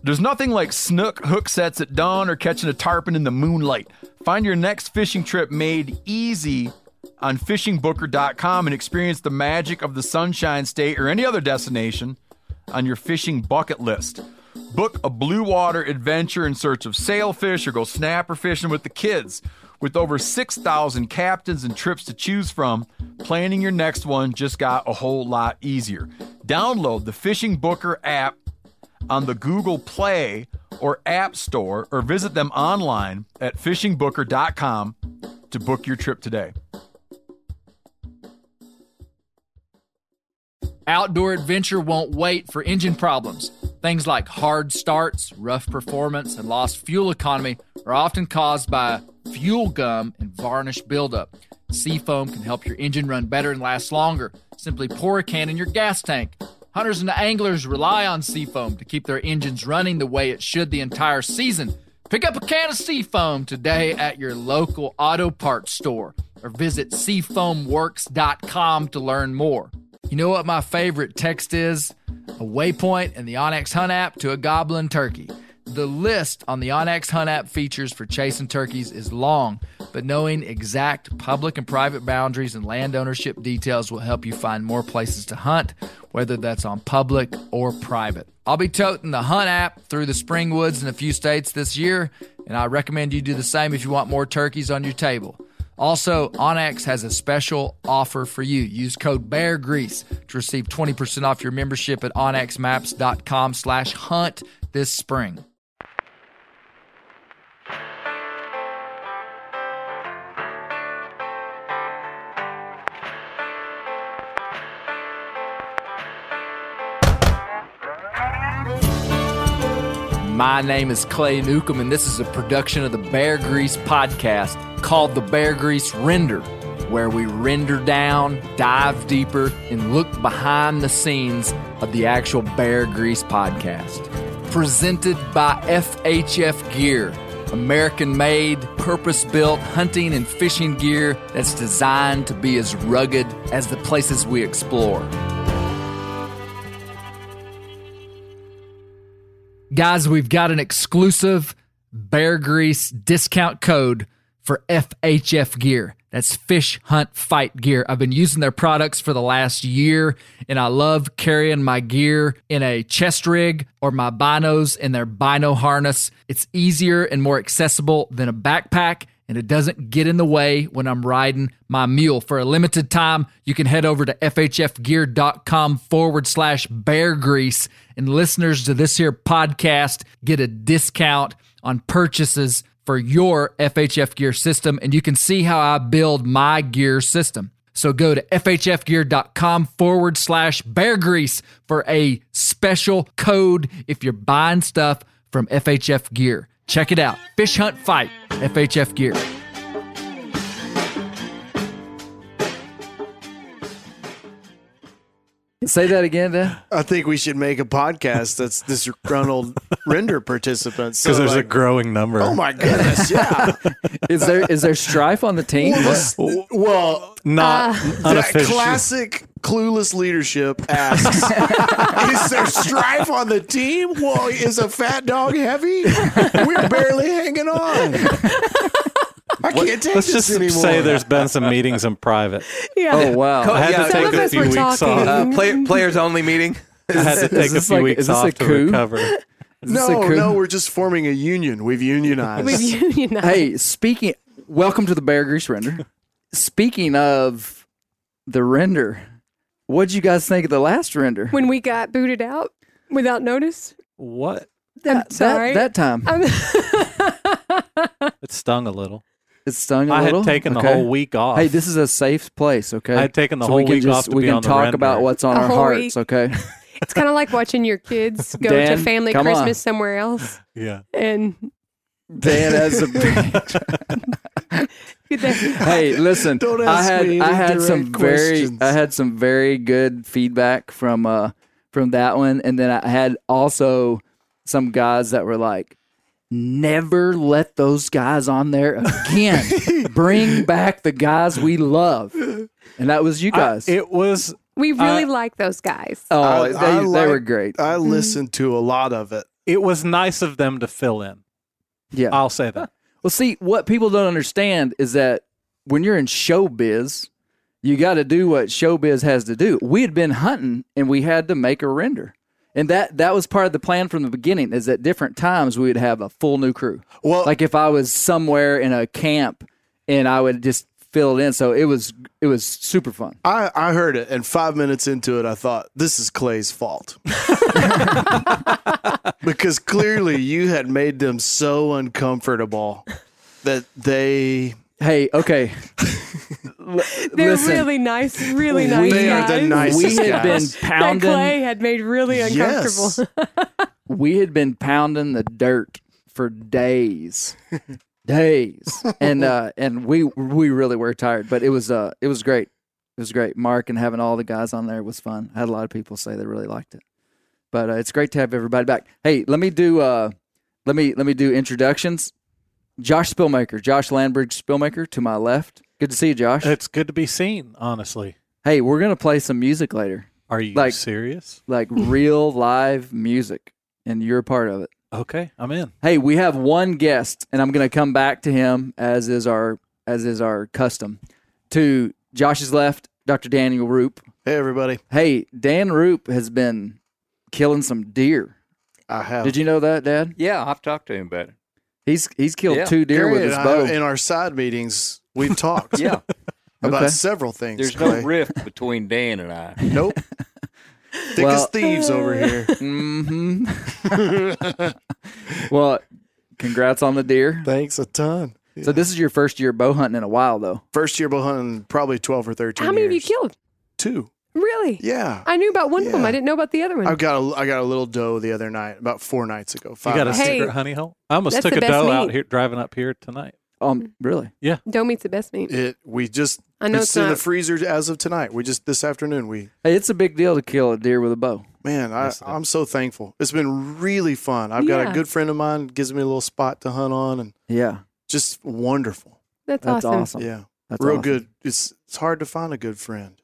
There's nothing like snook hook sets at dawn or catching a tarpon in the moonlight. Find your next fishing trip made easy on fishingbooker.com and experience the magic of the Sunshine State or any other destination on your fishing bucket list. Book a blue water adventure in search of sailfish or go snapper fishing with the kids. With over 6,000 captains and trips to choose from, planning your next one just got a whole lot easier. Download the Fishing Booker app on the Google Play or App Store, or visit them online at fishingbooker.com to book your trip today. Outdoor adventure won't wait for engine problems. Things like hard starts, rough performance, and lost fuel economy are often caused by fuel gum and varnish buildup. Seafoam can help your engine run better and last longer. Simply pour a can in your gas tank. Hunters and anglers rely on Seafoam to keep their engines running the way it should the entire season. Pick up a can of Seafoam today at your local auto parts store or visit seafoamworks.com to learn more. You know what my favorite text is? A waypoint in the onX Hunt app to a goblin turkey. The list on the onX Hunt app features for chasing turkeys is long, but knowing exact public and private boundaries and land ownership details will help you find more places to hunt, whether that's on public or private. I'll be toting the Hunt app through the spring woods in a few states this year, and I recommend you do the same if you want more turkeys on your table. Also, onX has a special offer for you. Use code BEARGREASE to receive 20% off your membership at onxmaps.com/hunt this spring. My name is Clay Newcomb, and this is a production of the Bear Grease podcast called The Bear Grease Render, where we render down, dive deeper, and look behind the scenes of the actual Bear Grease podcast. Presented by FHF Gear, American-made, purpose-built hunting and fishing gear that's designed to be as rugged as the places we explore. Guys, we've got an exclusive Bear Grease discount code for FHF Gear. That's Fish Hunt Fight Gear. I've been using their products for the last year, and I love carrying my gear in a chest rig or my binos in their bino harness. It's easier and more accessible than a backpack, and it doesn't get in the way when I'm riding my mule. For a limited time, you can head over to FHFgear.com/Bear Grease, and listeners to this here podcast get a discount on purchases for your FHF Gear system, and you can see how I build my gear system. So go to FHFgear.com/Bear Grease for a special code if you're buying stuff from FHF Gear. Check it out. Fish Hunt Fight, FHF Gear. Say that again, Dan. I think we should make a podcast that's disgruntled render participants. Because there's a growing number. Oh my goodness, yeah. Is there strife on the team? Well, not unofficial. Classic clueless leadership asks, is there strife on the team? Well, is a fat dog heavy? We're barely hanging on. I can't take Let's this just anymore. say there's been some meetings in private. Yeah. Oh, wow. I had to Some take of a us few were weeks talking. off. Players only meeting. I had to take a few weeks off to recover. No, we're just forming a union. We've unionized. Hey, welcome to the Bear Grease Render. Speaking of the render, what'd you guys think of the last render? When we got booted out without notice. What? I'm sorry. That time. It stung a little. It stung a I little? had taken the Okay. whole week off. Hey, this is a safe place, okay? I had taken the So whole we can week off to we be can on the talk render. about what's on A our whole hearts, week. okay? It's kind of like watching your kids go Dan, to family come Christmas on. somewhere else. Yeah. And Dan has a Hey, listen. Don't ask me I any had some direct questions. very good feedback from that one, and then I had also some guys that were like, never let those guys on there again. Bring back the guys we love. And that was you guys. we really like those guys. they I were great. I listened to a lot of it. It was nice of them to fill in. Yeah. I'll say that. Well, see, what people don't understand is that when you're in showbiz, you got to do what showbiz has to do. We had been hunting, and we had to make a render. And that was part of the plan from the beginning, is at different times we would have a full new crew. Well, Like if I was somewhere in a camp, and I would just fill it in. So it was super fun. I heard it, and 5 minutes into it, I thought, this is Clay's fault. Because clearly you had made them so uncomfortable that they... Hey, okay. They're Listen, really nice guys. They are the nicest we had been guys. That pounding. Clay had made really uncomfortable. Yes. We had been pounding the dirt for days, and we really were tired. But it was great. It was great. Mark and having all the guys on there was fun. I had a lot of people say they really liked it. But it's great to have everybody back. Hey, let me do introductions. Josh Spillmaker, Josh Landbridge Spillmaker to my left. Good to see you, Josh. It's good to be seen, honestly. Hey, we're gonna play some music later, Are you Like- serious? like real live music, and you're a part of it. Okay, I'm in. Hey, we have one guest, and I'm going to come back to him as is our custom. To Josh's left, Dr. Daniel Roop. Hey, everybody. Hey, Dan Roop has been killing some deer. I have. Did you know that, Dad? Yeah, I've talked to him about it. He's killed Yeah. 2 deer Gary with his and bow. in our side meetings, we've talked Yeah, about Okay. several things. there's Clay. no rift between Dan and I. Nope. Thick Well- as thieves over here. Mm-hmm. Well, congrats on the deer. Thanks a ton. So this is your first year bow hunting in a while, though. First year bow hunting, probably 12 or 13 How many have you years. killed? 2. Really? Yeah. I knew about one of them. Yeah. I didn't know about the other one. I got a little doe the other night, about 4 nights ago. You 5 got a nights. Hey, secret honey hole? I almost that's took the a best doe out meat. here, driving up here tonight. Really? Doe meat's the best meat. We just I know it's it's in the not. freezer as of tonight. We just this afternoon Hey, it's a big deal to kill a deer with a bow. I'm so thankful. It's been really fun. I've got Yeah. a good friend of mine gives me a little spot to hunt on, and Yeah, just wonderful. That's that's awesome. awesome. Yeah, That's real awesome. good. It's hard to find a good friend.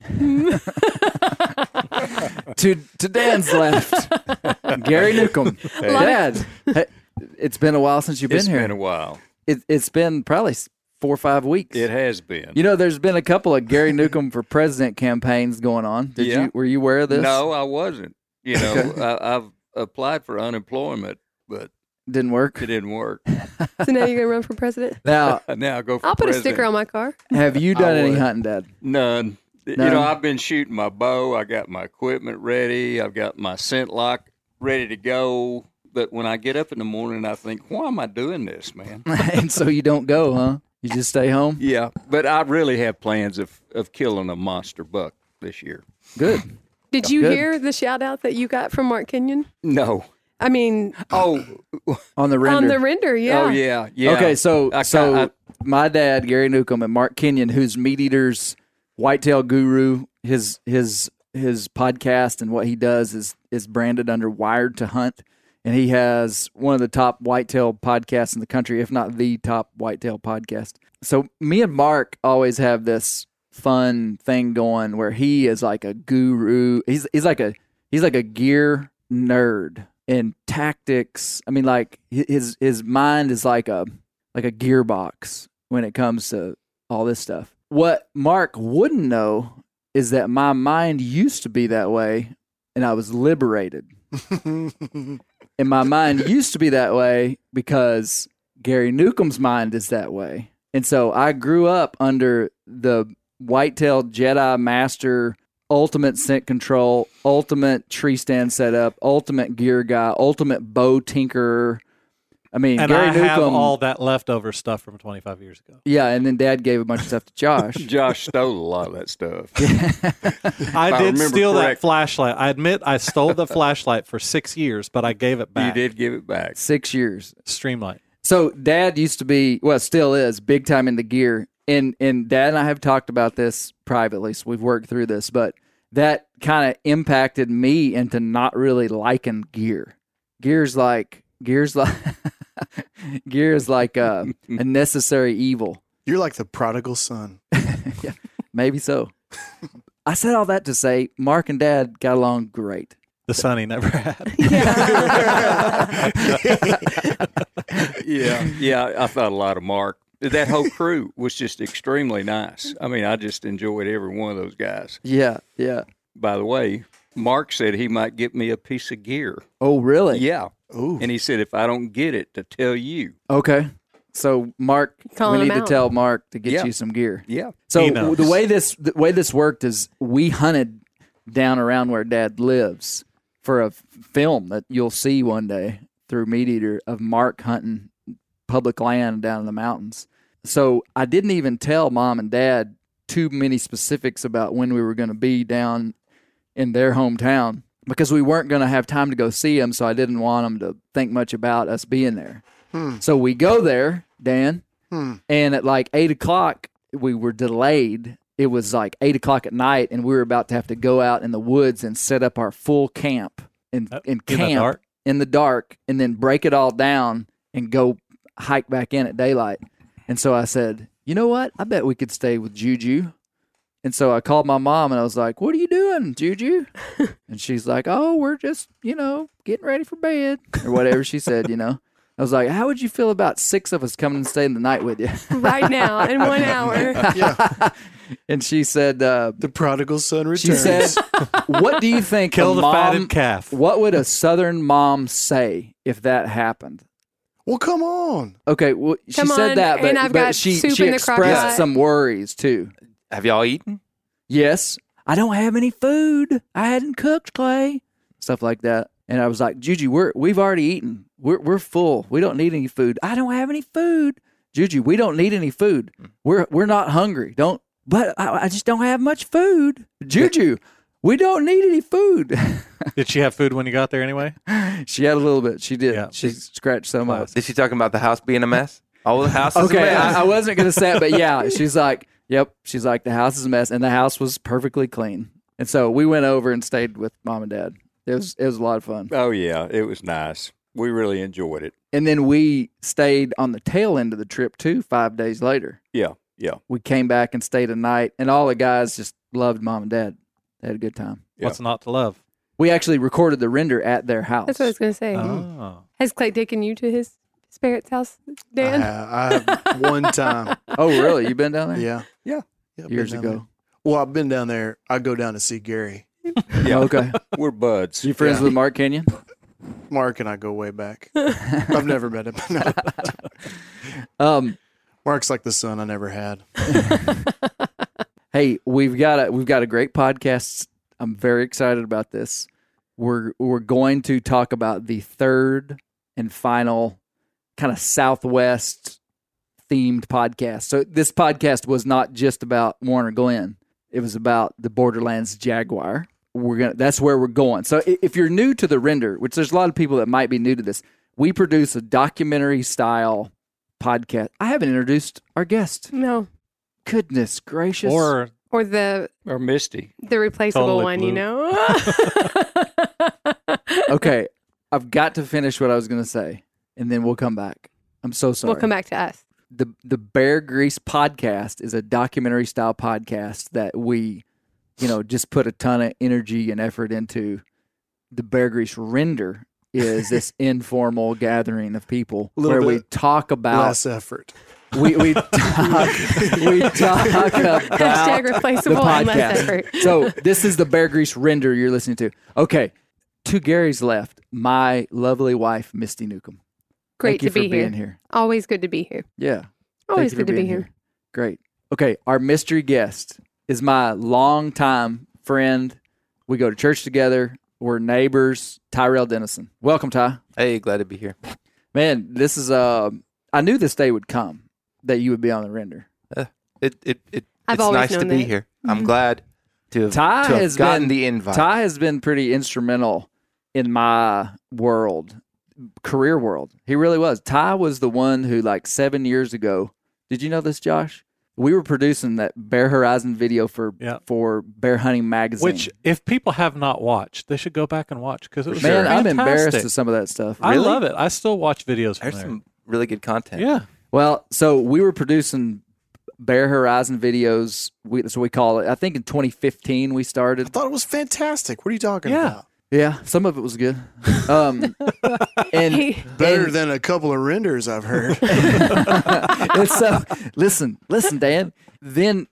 To Dan's left, Gary Newcomb. Dad, hey, it's been a while since you've been It's here. been a while. It's been probably 4 or 5 weeks. It has been. You know, there's been a couple of Gary Newcomb for president campaigns going on. Yeah. Were you aware of this? No, I wasn't. You know, I've applied for unemployment, but Didn't work. it didn't work. So now you're gonna run for president? Now, Now I go for I'll put a president. sticker on my car. have you done I any would. hunting, Dad? None. You None? know, I've been shooting my bow. I got my equipment ready. I've got my scent lock ready to go. But when I get up in the morning, I think, why am I doing this, man? And so you don't go, huh? You just stay home? Yeah, but I really have plans of killing a monster buck this year. Good. Did you Good. hear the shout out that you got from Mark Kenyon? No. I mean, Oh, On the render. on the render, yeah. oh yeah, yeah. Okay, so I- my dad, Gary Newcomb, and Mark Kenyon, who's Meat Eater's whitetail guru, his podcast and what he does is branded under Wired to Hunt, and he has one of the top whitetail podcasts in the country, if not the top whitetail podcast. So me and Mark always have this fun thing going where he is like a guru. He's like a gear nerd and tactics. I mean, like his mind is like a gearbox when it comes to all this stuff. What Mark wouldn't know is that my mind used to be that way, and I was liberated. And my mind used to be that way because Gary Newcomb's mind is that way. And so I grew up under the Whitetail Jedi Master, ultimate scent control, ultimate tree stand setup, ultimate gear guy, ultimate bow tinkerer. I mean, And Gary I have Newcomb. all that leftover stuff from 25 years ago. Yeah, and then Dad gave a bunch of stuff to Josh. Josh stole a lot of that stuff. I did remember steal that correct. flashlight. I admit I stole the flashlight for 6 years, but I gave it You back. did give it back. 6 years. Streamlight. So Dad used to be, well, still is, big time in the gear. And Dad and I have talked about this privately, so we've worked through this, but that kind of impacted me into not really liking gear. Gear's like gear is like a necessary evil. You're like the prodigal son. Maybe so. I said all that to say Mark and Dad got along great. The son he never had. Yeah, I thought a lot of Mark. That whole crew was just extremely nice. I mean, I just enjoyed every one of those guys. Yeah. By the way, Mark said he might get me a piece of gear. Oh, really? Yeah. Ooh. And he said if I don't get it, to tell you. Okay. So, Mark, Calling we need him to out. tell Mark to get Yeah. you some gear. Yeah. So He knows. the way this worked is we hunted down around where Dad lives for a film that you'll see one day through Meat Eater of Mark hunting public land down in the mountains. So I didn't even tell Mom and Dad too many specifics about when we were going to be down in their hometown because we weren't going to have time to go see them. So I didn't want them to think much about us being there. So we go there, Dan, and at like 8 o'clock, we were delayed. It was like 8 o'clock at night, and we were about to have to go out in the woods and set up our full camp and camp in the dark, and then break it all down and go hike back in at daylight. And so I said, you know what? I bet we could stay with Juju. And so I called my mom and I was like, what are you doing, Juju? And she's like, oh, we're just, getting ready for bed or whatever she said, I was like, how would you feel about 6 of us coming and staying the night with you? Right now in 1 hour. Yeah. And she said, The prodigal son returns. she said, what do you think Kill a the mom, fatted calf. what would a Southern mom say if that happened? Well, come on. Okay, well, she Come said on, that, and I've but got she soup in the crock expressed pot. some worries too. Have y'all eaten? Yes, I don't have any food. I hadn't cooked, Clay. Stuff like that. And I was like, Juju, we've already eaten. We're full. We don't need any food. I don't have any food. Juju, we don't need any food. We're not hungry. But I just don't have much food. Juju, we don't need any food. Did she have food when you got there anyway? She had a little bit. She did. Yeah. She scratched some of it. Is she talking about the house being a mess? Oh, the house is a Okay, mess. I wasn't going to say it, but yeah, she's like, yep. She's like, the house is a mess, and the house was perfectly clean. And so we went over and stayed with Mom and Dad. It was a lot of fun. Oh, yeah. It was nice. We really enjoyed it. And then we stayed on the tail end of the trip too, 5 days later. Yeah. Yeah. We came back and stayed a night, and all the guys just loved Mom and Dad. They had a good time. Yeah. What's not to love? We actually recorded the render at their house. That's what I was going to say. Oh. Has Clay taken you to his parents' house, Dan? I have one time. Oh, really? You been down there? Yeah. Yeah. I've been Years down ago. there. Well, I've been down there. I go down to see Gary. Yeah. Okay. We're buds. You friends Yeah. with Mark Kenyon? Mark and I go way back. I've never met him. Um, Mark's like the son I never had. Hey, we've got a great podcast. I'm very excited about this. We're going to talk about the third and final kind of Southwest themed podcast. So this podcast was not just about Warner Glenn. It was about the Borderlands Jaguar. That's where we're going. So if you're new to the render, which there's a lot of people that might be new to this, we produce a documentary style podcast. I haven't introduced our guest. No. Goodness gracious. Or Or the Misty. replaceable Totally one, blue. you know? Okay, I've got to finish what I was going to say, and then we'll come back. I'm so sorry. We'll come back to us. The Bear Grease podcast is a documentary style podcast that we, just put a ton of energy and effort into. The Bear Grease Render is this informal gathering of people Little where we bit talk about Less effort. we talk about Hashtag the replaceable and less podcast. effort. So this is the Bear Grease Render you're listening to. Okay, 2 Garys left. My lovely wife, Misty Newcomb. Great Thank you to be for here. being here. Always good to be here. Yeah. Always Thank you good for to be being here. Great. Okay, our mystery guest is my longtime friend. We go to church together. We're neighbors. Tyrell Dennison. Welcome, Ty. Hey, glad to be here. Man, this is I knew this day would come that you would be on the render. It's I've always nice to known be that. here. I'm glad to have, Ty to have has gotten been the invite. Ty has been pretty instrumental in my world, career world. He really was. Ty was the one who, like 7 years ago, did you know this, Josh? We were producing that Bear Horizon video for Bear Hunting Magazine. which, if people have not watched, they should go back and watch because it was Man, I'm fantastic. embarrassed of some of that stuff. I Really? love it. I still watch videos from There's there. some really good content. Yeah. Well, so we were producing Bear Horizon videos. That's what we call it. I think in 2015 we I started. thought it was fantastic. What are you talking Yeah. about? Yeah, some of it was good. And Better than a couple of renders I've heard. and so listen, Dan. Then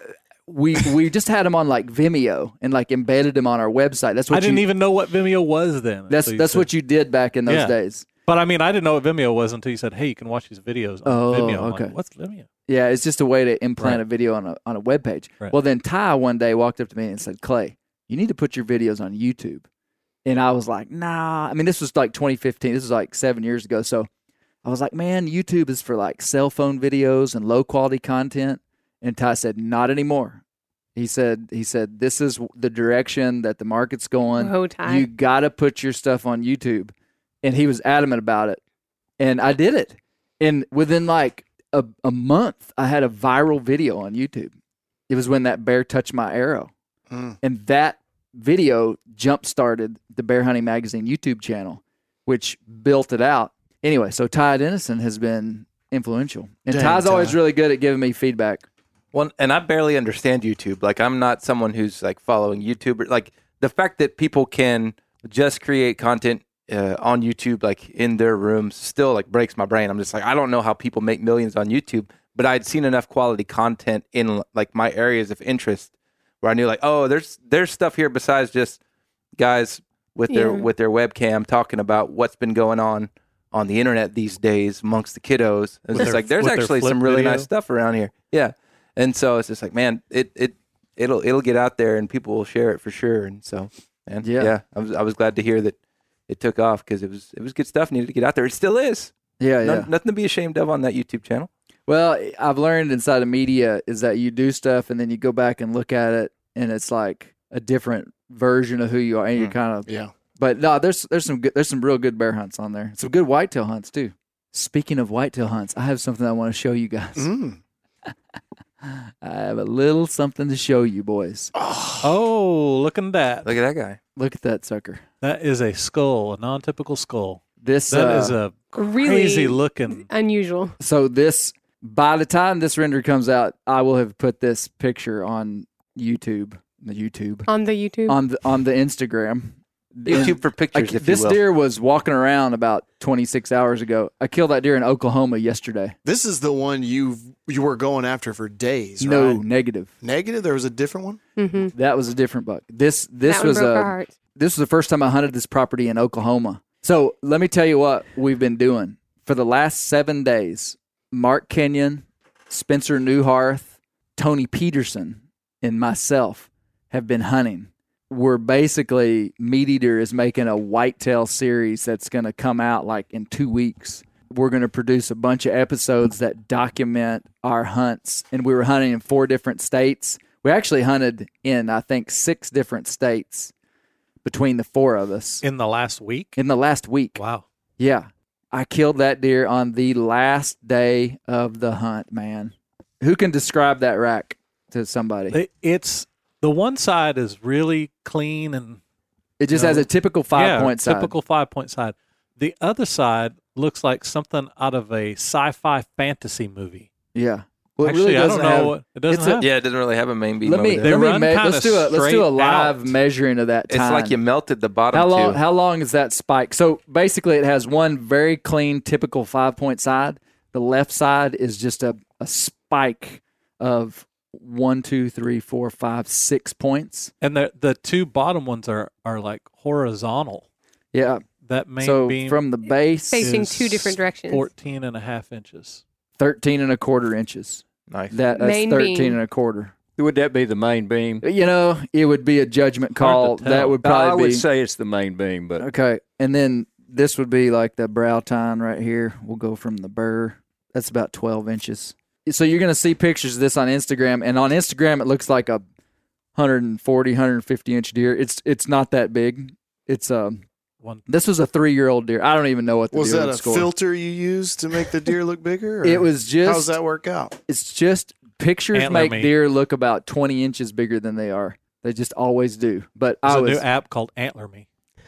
we just had him on like Vimeo and like embedded him on our website. That's what I didn't even know what Vimeo was then. That's what you did back in those Yeah. days. But I mean, I didn't know what Vimeo was until you said, "Hey, you can watch these videos on Vimeo." I'm okay. like, what's Vimeo? Yeah, it's just a way to implant Right. a video on a web page. Right. Well, then Ty one day walked up to me and said, "Clay, you need to put your videos on YouTube." And I was like, "Nah." I mean, this was like 2015. This was like 7 years ago. So I was like, "Man, YouTube is for like cell phone videos and low quality content." And Ty said, "Not anymore." He said, "This is the direction that the market's going. Whoa, Ty. You got to put your stuff on YouTube." And he was adamant about it. And I did it. And within like a month, I had a viral video on YouTube. It was when that bear touched my arrow. And that video jump-started the Bear Hunting Magazine YouTube channel, which built it out. Anyway, so Ty Dennison has been influential. And Dang, Ty's always Ty. really good at giving me feedback. Well, and I barely understand YouTube. Like, I'm not someone who's like following YouTubers. Like, the fact that people can just create content on YouTube, like in their rooms, still like breaks my brain. I'm just like, I don't know how people make millions on YouTube, but I'd seen enough quality content in like my areas of interest where I knew like, oh, there's stuff here besides just guys with their webcam talking about what's been going on the internet these days amongst the kiddos. It's just like there's with their actually flip some really video? nice stuff around here. Yeah. And so it's just like, man, it'll get out there and people will share it for sure. And so, and Yeah. I was glad to hear that it took off because it was good stuff. Needed to get out there. It still is. Yeah, Nothing to be ashamed of on that YouTube channel. Well, I've learned inside of media is that you do stuff and then you go back and look at it and it's like a different version of who you are. And you're kind of, Yeah. but no, there's some real good bear hunts on there. Some good whitetail hunts too. Speaking of whitetail hunts, I have something I want to show you guys. I have a little something to show you boys. Oh, look at that. Look at that guy. Look at that sucker. That is a skull, a non-typical skull. This That is a Really crazy looking. unusual. so this by the time this render comes out, I will have put this picture on YouTube, On the YouTube. on the Instagram. YouTube for pictures, if This you will. deer was walking around about 26 hours ago. I killed that deer in Oklahoma yesterday. This is the one you were going after for days, No, right? negative. Negative? There was a different one? Mm-hmm. That was a different buck. This That one was broke our hearts. this was the first time I hunted this property in Oklahoma. So let me tell you what we've been doing for the last 7 days. Mark Kenyon, Spencer Newharth, Tony Peterson, and myself have been hunting. We're basically, Meat Eater is making a whitetail series that's going to come out like in 2 weeks. We're going to produce a bunch of episodes that document our hunts. And we were hunting in 4 different states. We actually hunted in, I think, 6 different states between the 4 of us In the last week? in the last week. Wow. Yeah. I killed that deer on the last day of the hunt, man. Who can describe that rack to somebody? It's the one side is really clean and It just has a typical 5-point side. typical 5-point side. The other side looks like something out of a sci-fi fantasy movie. Yeah. Well, it Actually, really I doesn't don't know have. what it doesn't it's a- have. Yeah, it doesn't really have a main beam. Let me over there. run kinda let's do a straight live out. measuring of that It's time. like you melted the bottom too. How long is that spike? So basically, it has one very clean, typical 5-point side. The left side is just a spike of 1, 2, 3, 4, 5, 6 points. And the 2 bottom ones are like horizontal. Yeah. That main So beam from the base, Facing is 2 different directions. 14 and a half inches. 13.25 inches. Nice. That's Main 13.25. Would that be the main beam? You know, it would be a judgment call. Hard to tell. That would I probably would be say it's the main beam, but okay. And then this would be like the brow tine right here. We'll go from the burr. That's about 12 inches. So you're going to see pictures of this on Instagram, and on Instagram it looks like a 140, 150 inch deer. It's not that big. It's This was a 3-year-old deer. I don't even know what the Was deer that would a score. filter you used to make the deer look bigger? or It was just. How's that work out? It's just pictures Antler make meat. deer look about 20 inches bigger than they are. They just always do. But There's I a was new app called Antler Me.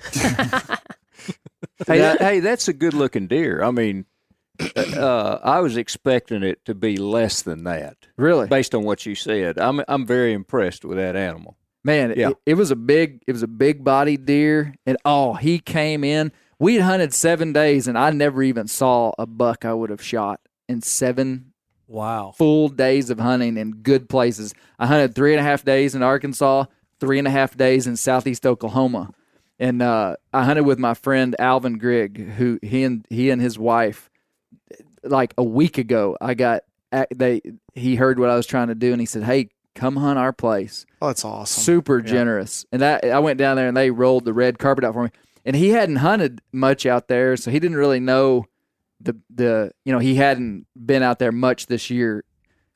hey, that's a good looking deer. I mean, I was expecting it to be less than that, really. based on what you said. I'm very impressed with that animal. Man, Yeah. it was a big bodied deer, and he came in. We'd hunted 7 days, and I never even saw a buck I would have shot in 7 Wow. full days of hunting in good places. I hunted 3.5 days in Arkansas, 3.5 days in southeast Oklahoma, and I hunted with my friend Alvin Grigg, who he and his wife. Like a week ago, he heard what I was trying to do, and he said, "Hey, come hunt our place." Oh, that's awesome. Super generous. And I went down there and they rolled the red carpet out for me. And he hadn't hunted much out there, so he didn't really know he hadn't been out there much this year.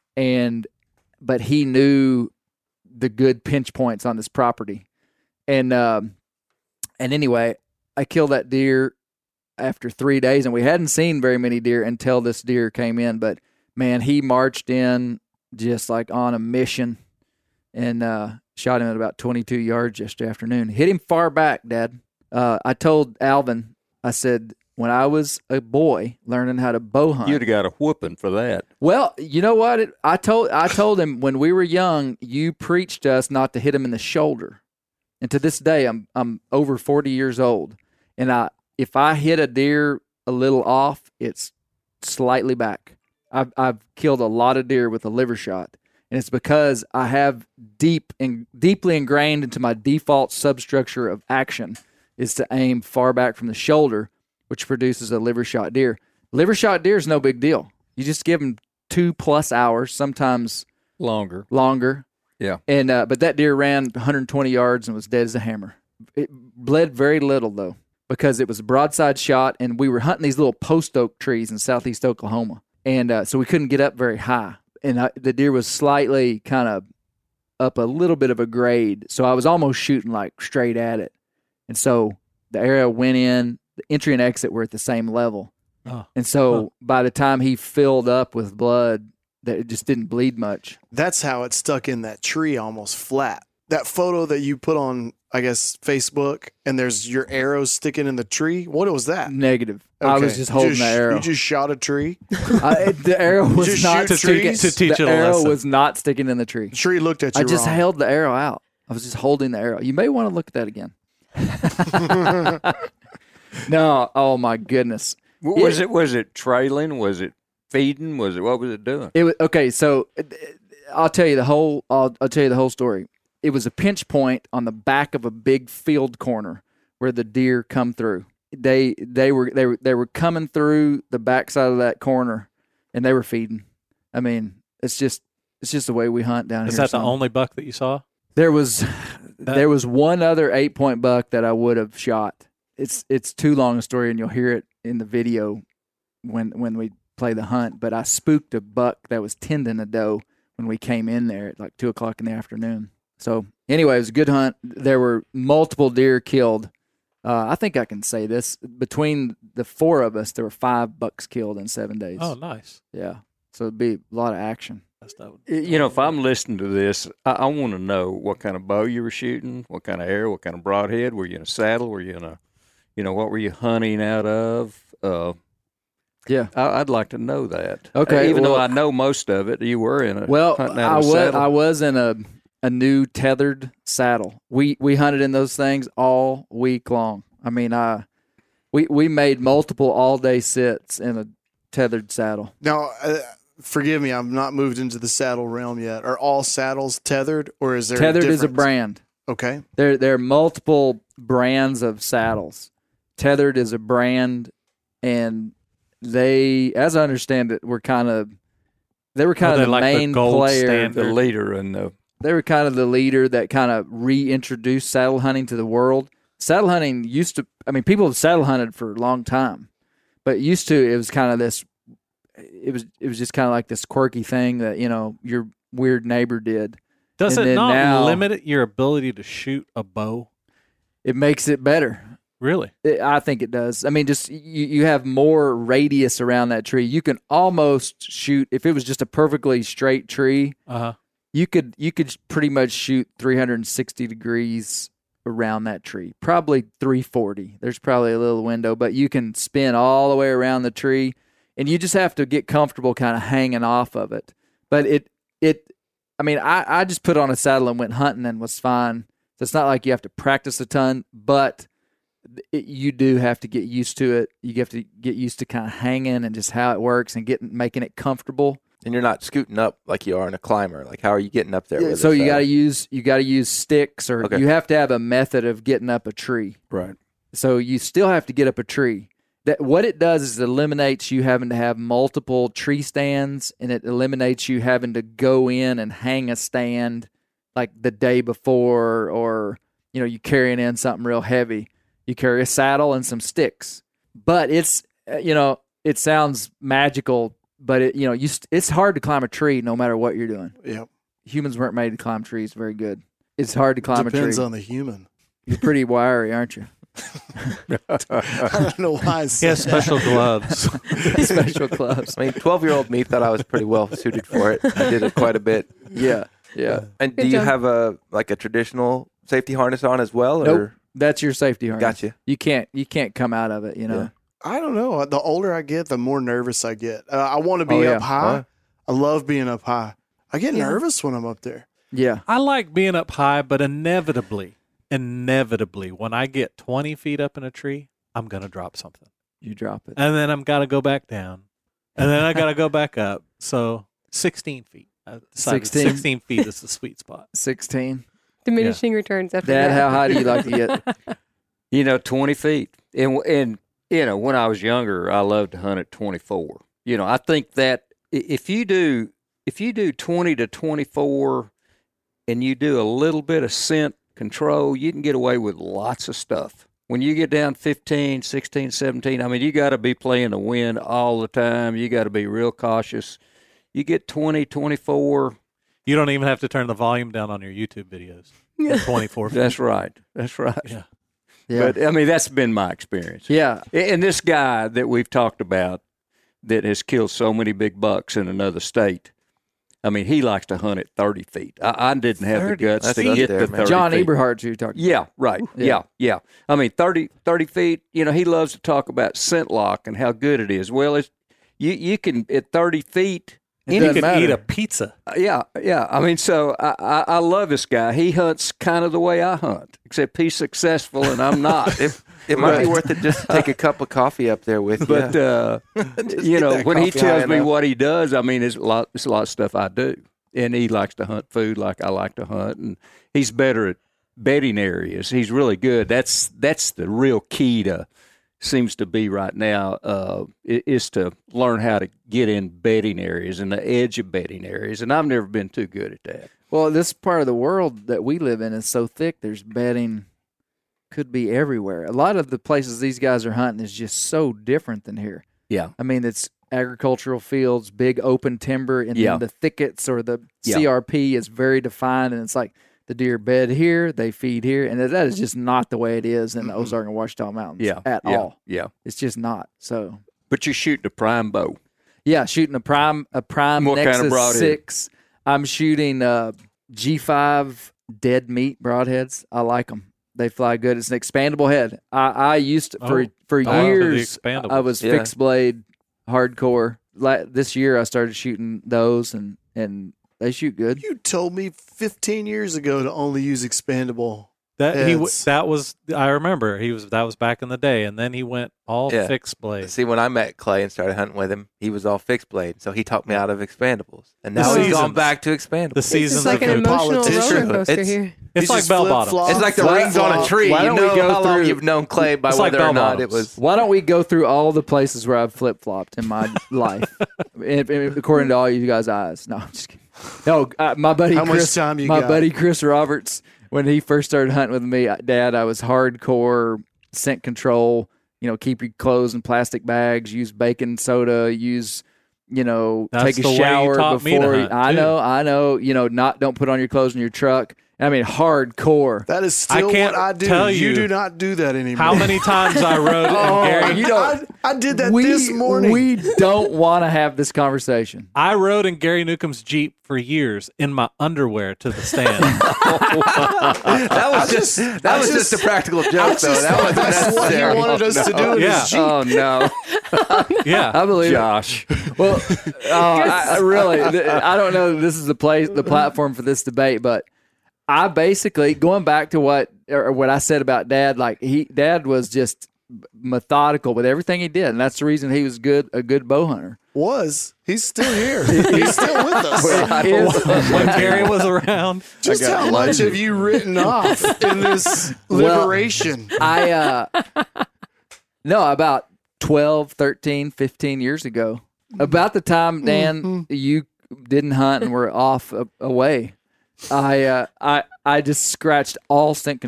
But he knew the good pinch points on this property. And anyway, I killed that deer after 3 days, and we hadn't seen very many deer until this deer came in. But man, he marched in just like on a mission, and shot him at about 22 yards yesterday afternoon. Hit him far back, Dad. I told Alvin, I said, when I was a boy learning how to bow hunt, You'd have got a whooping for that. well, you know what? I told him when we were young, you preached to us not to hit him in the shoulder. And to this day, I'm over 40 years old, and if I hit a deer a little off, it's slightly back. I've killed a lot of deer with a liver shot, and it's because I have deeply ingrained into my default substructure of action is to aim far back from the shoulder, which produces a liver shot deer. Liver shot deer is no big deal. You just give them 2+ hours, sometimes Longer. Yeah. And but that deer ran 120 yards and was dead as a hammer. It bled very little though, because it was a broadside shot, and we were hunting these little post oak trees in southeast Oklahoma, and so we couldn't get up very high. And the deer was slightly kind of up a little bit of a grade, so I was almost shooting like straight at it. And so the arrow went in. The entry and exit were at the same level, and so by the time he filled up with blood, that it just didn't bleed much. That's how it stuck in that tree almost flat. That photo that you put on, I guess, Facebook, and there's your arrows sticking in the tree. What was that? Negative. I was Okay. just holding the arrow. You just shot a tree? The arrow was just not shoot sticking. trees? To teach the it a arrow lesson. was not sticking in the tree. The tree looked at you I just wrong. held the arrow out. I was just holding the arrow. You may want to look at that again. No, oh my goodness. Was it trailing? Was it feeding? What was it doing? It was okay. So I'll tell you the whole. I'll tell you the whole story. It was a pinch point on the back of a big field corner where the deer come through. They were coming through the backside of that corner, and they were feeding. I mean, it's just the way we hunt down Is here. that the only buck that you saw? There was one other 8-point buck that I would have shot. It's too long a story, and you'll hear it in the video when we play the hunt. But I spooked a buck that was tending a doe when we came in there at like 2:00 in the afternoon. So anyway, it was a good hunt. There were multiple deer killed. I think I can say this. Between the 4 of us, there were 5 bucks killed in 7 days. Oh, nice. Yeah. So it'd be a lot of action. That's dope. You know, if I'm listening to this, I want to know what kind of bow you were shooting, what kind of arrow, what kind of broadhead. Were you in a saddle? Were you in a, what were you hunting out of? Yeah. I'd like to know that. Okay, Even well- though I know most of it, you were in a Well, hunting out of a saddle. I was in a new tethered saddle. We hunted in those things all week long. I mean, we made multiple all day sits in a tethered saddle. Now, forgive me, I've not moved into the saddle realm yet. Are all saddles tethered, or is there Tethered a is a difference? brand. Okay. There are multiple brands of saddles. Tethered is a brand, and they, as I understand it, were kind of the like the main gold player. standard? the leader and the They were kind of the leader that kind of reintroduced saddle hunting to the world. Saddle hunting used to, people have saddle hunted for a long time, but it was kind of this, it was just kind of like this quirky thing that, your weird neighbor did. Does And it then not now- limit your ability to shoot a bow? It makes it better. Really? I think it does. Just you have more radius around that tree. You can almost shoot, if it was just a perfectly straight tree, Uh-huh. you could pretty much shoot 360 degrees around that tree. Probably 340. There's probably a little window, but you can spin all the way around the tree, and you just have to get comfortable kind of hanging off of it. But I mean, I just put on a saddle and went hunting and was fine. So it's not like you have to practice a ton, but you do have to get used to it. You have to get used to kind of hanging and just how it works and making it comfortable. And you're not scooting up like you are in a climber. Like, how are you getting up there? Yeah, with so it? you got to use sticks, or Okay. you have to have a method of getting up a tree. Right. So you still have to get up a tree. That what it does is it eliminates you having to have multiple tree stands, and it eliminates you having to go in and hang a stand like the day before, or you carrying in something real heavy. You carry a saddle and some sticks. But it's it sounds magical, but it's hard to climb a tree no matter what you're doing. Yep. Humans weren't made to climb trees very good. It's hard to climb a tree. Depends on the human. You're pretty wiry, aren't you? I don't know why I He said has special gloves. Special gloves. I mean, 12-year-old me thought I was pretty well suited for it. I did it quite a bit. Yeah. And Good do you job. have a traditional safety harness on as well? Nope. Or? That's your safety harness. Gotcha. You can't come out of it, Yeah. I don't know. The older I get, the more nervous I get. I want to be yeah. up high. I love being up high. I get Yeah. nervous when I'm up there. Yeah. I like being up high, but inevitably, when I get 20 feet up in a tree, I'm going to drop something. You drop it. And then I'm got to go back down. And then I got to go back up. So 16 feet. I decided 16 feet is the sweet spot. 16. Diminishing returns after Dad, that. how high do you like to get? 20 feet. And when I was younger, I loved to hunt at 24. I think that if you do 20 to 24 and you do a little bit of scent control, you can get away with lots of stuff. When you get down 15, 16, 17, I mean, you got to be playing the wind all the time. You got to be real cautious. You get 20, 24. You don't even have to turn the volume down on your YouTube videos. At 24 feet. That's right. That's right. Yeah. Yeah. But, I mean, that's been my experience. Yeah. And this guy that we've talked about that has killed so many big bucks in another state, I mean, he likes to hunt at 30 feet. I didn't have 30. the guts That's to up get there, to man. 30 John feet. Eberhardt, you're talking Yeah, right. Yeah. Yeah. I mean, 30 feet, he loves to talk about scent lock and how good it is. Well, you can, at 30 feet, It You doesn't could matter. eat a pizza. yeah. I mean, so I love this guy. He hunts kind of the way I hunt, except he's successful and I'm not. It might be worth it just to take a cup of coffee up there with you. But that when he coffee tells high me enough. what he does, I mean, it's a lot of stuff I do. And he likes to hunt food like I like to hunt, and he's better at bedding areas. He's really good. That's the real key to seems to be right now is to learn how to get in bedding areas and the edge of bedding areas. And I've never been too good at that. Well, this part of the world that we live in is so thick, there's bedding could be everywhere. A lot of the places these guys are hunting is just so different than here. Yeah. I mean, it's agricultural fields, big open timber, and Yeah. then the thickets or the Yeah. CRP is very defined, and it's like the deer bed here, they feed here, and that is just not the way it is in the Ozark and Ouachita Mountains Yeah. at yeah, all. Yeah. It's just not. So, But you're shooting a prime bow. yeah, shooting a prime What kind of Nexus broadhead? 6. I'm shooting G5 dead meat broadheads. I like them. They fly good. It's an expandable head. I used to, for the years. expandables. I was Yeah. fixed blade hardcore. This year I started shooting those, and they shoot good. You told me 15 years ago to only use expandable. That I remember that was back in the day, and then he went all Yeah. fixed blade. See, when I met Clay and started hunting with him, he was all fixed blade. So he talked me out of expandables. And The now he's gone seasons. back to expandables. The seasons It's like of an the emotional politician. roller coaster It's- here. It's He's like just bell flip-flop. bottoms. It's like the Flip rings on a flop. tree. Why You don't we know go how long through- you've known Clay by It's like whether or bell not bottoms. it was. Why don't we go through all the places where I've flip flopped in my life, according to all you guys' eyes? No, I'm just kidding. No, my buddy How much Chris, time you my got? buddy Chris Roberts, when he first started hunting with me, Dad, I was hardcore scent control. Keep your clothes in plastic bags. Use baking soda. Use, That's take a the way you shower taught me to before. hunt, I too. know. Don't put on your clothes in your truck. I mean, hardcore. That is still I can't what I do. tell You you do not do that anymore. How many times I rode in Gary? I did that this morning. We don't want to have this conversation. I rode in Gary Newcomb's Jeep for years in my underwear to the stand. That was just a practical joke, though. That wasn't That's what he necessary. wanted us to do in Yeah. his Jeep. Oh, no. Yeah. I believe it. Josh. Well, I really, I don't know if this is the platform for this debate, but I basically, going back to what I said about Dad, like Dad was just methodical with everything he did, and that's the reason he was a good bow hunter. He's still here. He's still with us. When Gary was around. Just how much have you written off in this liberation? No, about 12, 13, 15 years ago. About the time, Dan, you didn't hunt and were off away, I just scratched all scent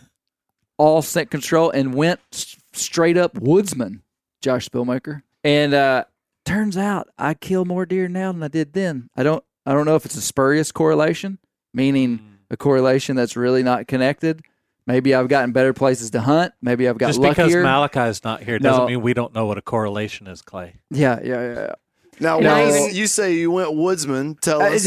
control, and went straight up woodsman, Josh Spillmaker. And turns out I kill more deer now than I did then. I don't know if it's a spurious correlation, meaning a correlation that's really not connected. Maybe I've gotten better places to hunt. Maybe I've got just luckier. Because Malachi's not here doesn't mean we don't know what a correlation is, Clay. Yeah. Now, you say you went woodsman. Tell us.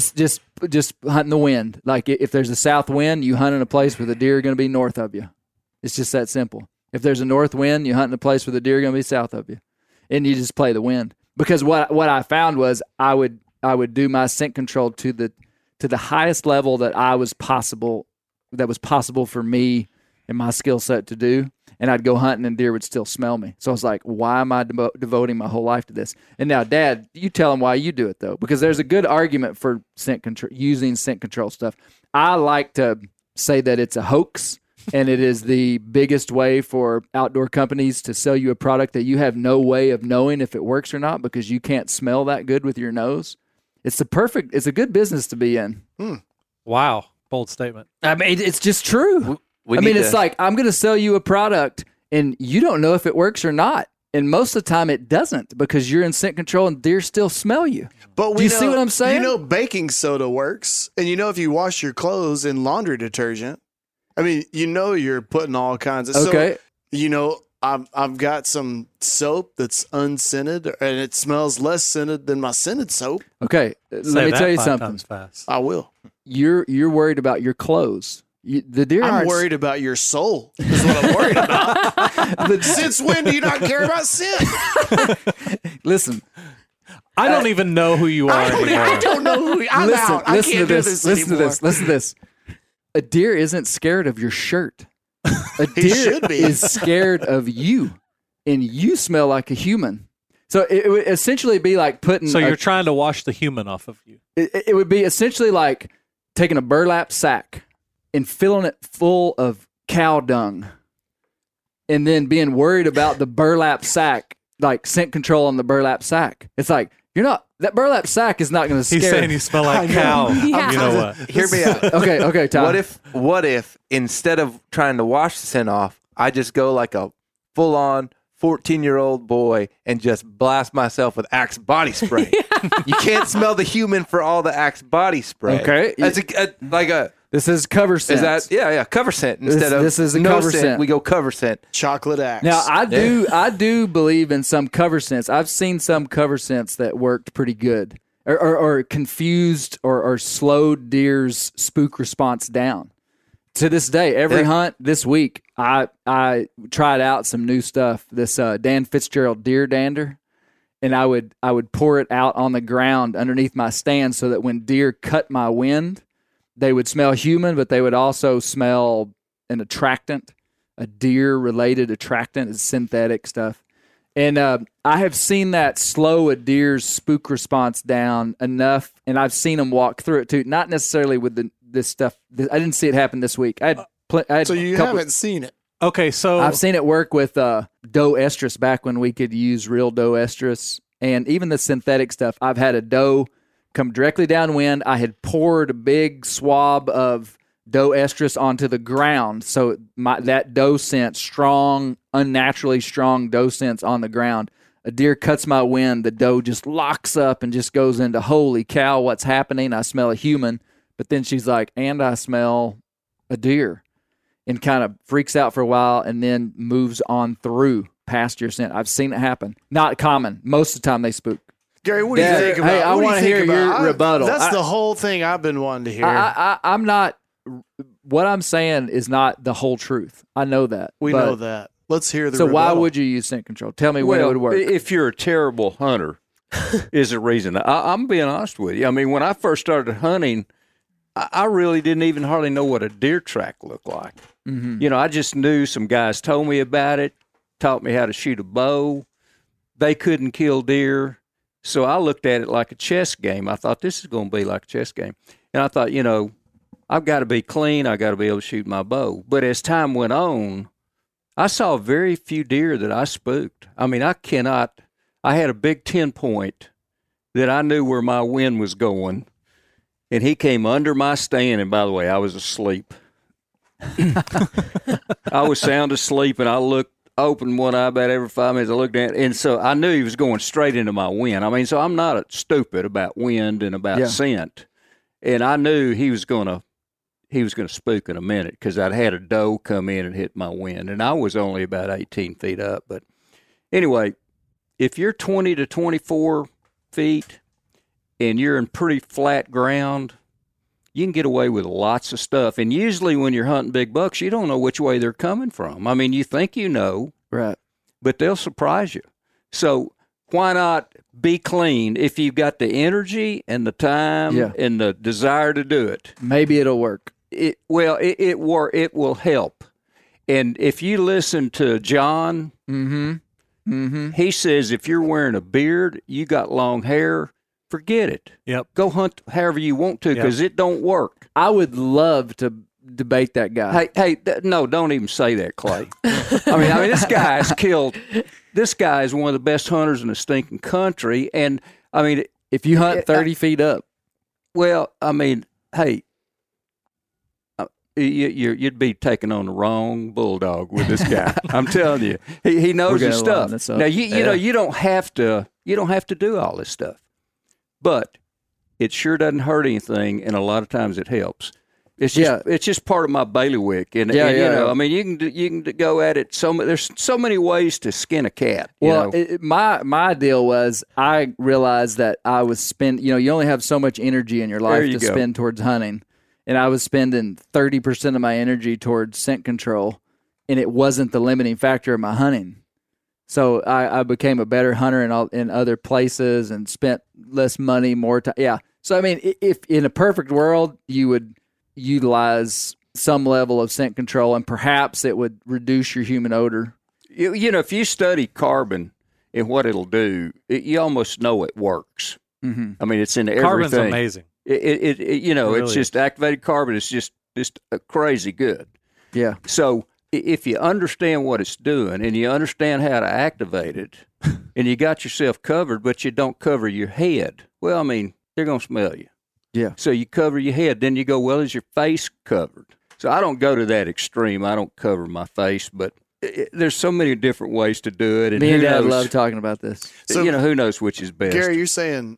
Just hunting the wind. Like if there's a south wind, you hunt in a place where the deer are going to be north of you. It's just that simple. If there's a north wind, you hunt in a place where the deer are going to be south of you, and you just play the wind. Because what I found was I would do my scent control to the highest level that was possible for me and my skill set to do, and I'd go hunting and deer would still smell me. So I was like, why am I devoting my whole life to this? And now, Dad, you tell them why you do it, though, because there's a good argument for scent control, using scent control stuff. I like to say that it's a hoax, and it is the biggest way for outdoor companies to sell you a product that you have no way of knowing if it works or not because you can't smell that good with your nose. It's a good business to be in. Wow. Bold statement. I mean, it's just true. It's like, I'm going to sell you a product and you don't know if it works or not. And most of the time it doesn't because you're in scent control and deer still smell you. But do you see what I'm saying? You know baking soda works. And you know if you wash your clothes in laundry detergent, I mean, you know you're putting all kinds of... Okay. So, you know, I've got some soap that's unscented and it smells less scented than my scented soap. Okay. Let me tell you something. Fast. I will. You're worried about your clothes. The deer I'm worried about your soul is what I'm worried about. Since when do you not care about scent? Listen. I don't even know who you are I don't know who I'm out. I can't do this anymore. Listen to this. A deer isn't scared of your shirt. A deer is scared of you, and you smell like a human. So it would essentially be like putting... So you're trying to wash the human off of you. It would be essentially like taking a burlap sack and filling it full of cow dung and then being worried about the burlap sack, like scent control on the burlap sack. It's like, that burlap sack is not going to scare... He's saying you smell like cow. Yeah. You know what? Hear me out. Okay, Tom. What if instead of trying to wash the scent off, I just go like a full-on 14-year-old boy and just blast myself with Axe body spray? You can't smell the human for all the Axe body spray. Okay. This is cover scent. Is that cover scent instead of this is a no cover scent. We go cover scent. Chocolate Axe. Now I do believe in some cover scents. I've seen some cover scents that worked pretty good, or confused or slowed deer's spook response down. To this day, every hunt this week, I tried out some new stuff. This Dan Fitzgerald deer dander, and I would pour it out on the ground underneath my stand so that when deer cut my wind, they would smell human, but they would also smell an attractant, a deer-related attractant. It's synthetic stuff. And I have seen that slow a deer's spook response down enough, and I've seen them walk through it too. Not necessarily with this stuff. I didn't see it happen this week. So you haven't seen it? Okay, so... I've seen it work with doe estrus back when we could use real doe estrus, and even the synthetic stuff. I've had a doe come directly downwind. I had poured a big swab of doe estrus onto the ground, so that doe scent, strong, unnaturally strong doe scents on the ground. A deer cuts my wind, the doe just locks up and just goes into, holy cow, what's happening? I smell a human. But then she's like, and I smell a deer, and kind of freaks out for a while and then moves on through past your scent. I've seen it happen. Not common. Most of the time they spook. Gary, what do you think about? Hey, I want to hear your rebuttal. That's the whole thing I've been wanting to hear. I'm not. What I'm saying is not the whole truth. I know that. We know that. Let's hear the. So rebuttal. why would you use scent control? Tell me when it would work. If you're a terrible hunter is the reason. I'm being honest with you. I mean, when I first started hunting, I really didn't even hardly know what a deer track looked like. Mm-hmm. I just knew some guys told me about it, taught me how to shoot a bow. They couldn't kill deer. So I looked at it like a chess game. I thought this is going to be like a chess game. And I thought, I've got to be clean. I got to be able to shoot my bow. But as time went on, I saw very few deer that I spooked. I mean, I had a big 10-point that I knew where my wind was going. And he came under my stand. And by the way, I was asleep. I was sound asleep, and I opened one eye about every 5 minutes. I looked at it, and so I knew he was going straight into my wind. I mean, so I'm not stupid about wind and about scent. And I knew he was going to spook in a minute because I'd had a doe come in and hit my wind, and I was only about 18 feet up. But anyway, if you're 20 to 24 feet and you're in pretty flat ground, you can get away with lots of stuff. And usually when you're hunting big bucks, you don't know which way they're coming from. I mean, you think you know, Right. but they'll surprise you. So why not be clean if you've got the energy and the time and the desire to do it? Maybe it'll work. It will help. And if you listen to John, he says if you're wearing a beard, you got long hair, forget it. Yep. Go hunt however you want to because it don't work. I would love to debate that guy. Hey, no, don't even say that, Clay. I mean, this guy's killed. This guy is one of the best hunters in the stinking country. And, I mean, if you hunt 30 feet up. Well, I mean, hey, you'd be taking on the wrong bulldog with this guy. I'm telling you, he knows his stuff. Now, you don't have to do all this stuff, but it sure doesn't hurt anything, and a lot of times it helps. It's just part of my bailiwick, and I mean, you can go at it. There's so many ways to skin a cat. My deal was I realized that I was spend. You only have so much energy in your life to spend towards hunting, and I was spending 30% of my energy towards scent control, and it wasn't the limiting factor of my hunting. So I became a better hunter in other places and spent less money, more time. Yeah. So I mean, if in a perfect world you would utilize some level of scent control, and perhaps it would reduce your human odor. If you study carbon and what it'll do, you almost know it works. Mm-hmm. I mean, it's in everything. Carbon's amazing. It's just activated carbon. It's just crazy good. Yeah. So if you understand what it's doing and you understand how to activate it, and you got yourself covered, but you don't cover your head, well, I mean, they're going to smell you. Yeah. So you cover your head. Then you go, well, is your face covered? So I don't go to that extreme. I don't cover my face, but there's so many different ways to do it. And me and Dad love talking about this. So, who knows which is best. Gary, you're saying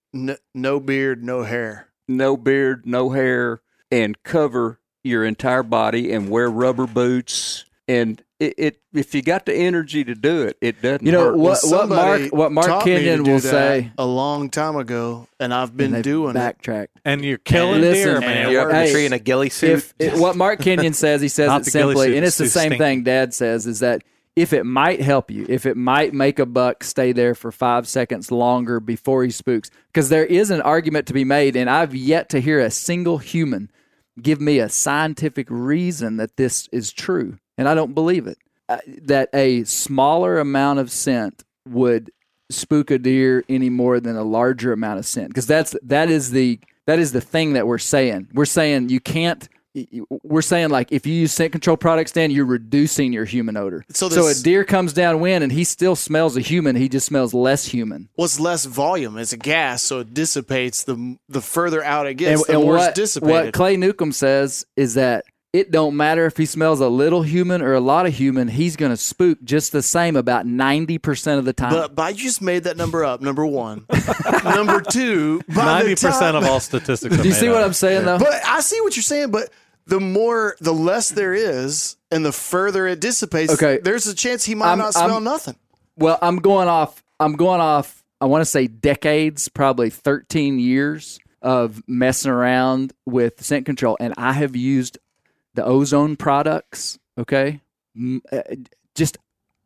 no beard, no hair. No beard, no hair, and cover your entire body and wear rubber boots. And if you got the energy to do it, it doesn't hurt. What Mark Kenyon will say a long time ago, and I've been doing backtrack. And you're killing deer, man. You're up in the tree in a ghillie suit. What Mark Kenyon says, he says it simply, and it's the same thing Dad says, is that if it might help you, if it might make a buck stay there for 5 seconds longer before he spooks, because there is an argument to be made, and I've yet to hear a single human give me a scientific reason that this is true. And I don't believe it, that a smaller amount of scent would spook a deer any more than a larger amount of scent. Because that is the thing that we're saying. We're saying you can't. We're saying, like, if you use scent control products, Dan, you're reducing your human odor. So a deer comes downwind and he still smells a human. He just smells less human. Well, it's less volume. It's a gas, so it dissipates. The further out it gets, the more it's dissipated. What Clay Newcomb says is that it don't matter if he smells a little human or a lot of human, he's going to spook just the same about 90% of the time. But I just made that number up, number one. Number two, 90% of all statistics are Do you see what I'm saying, though? But I see what you're saying, but the less there is and the further it dissipates, there's a chance he might not smell nothing. Well, I'm going off, I want to say decades, probably 13 years of messing around with scent control, and I have used the ozone products, just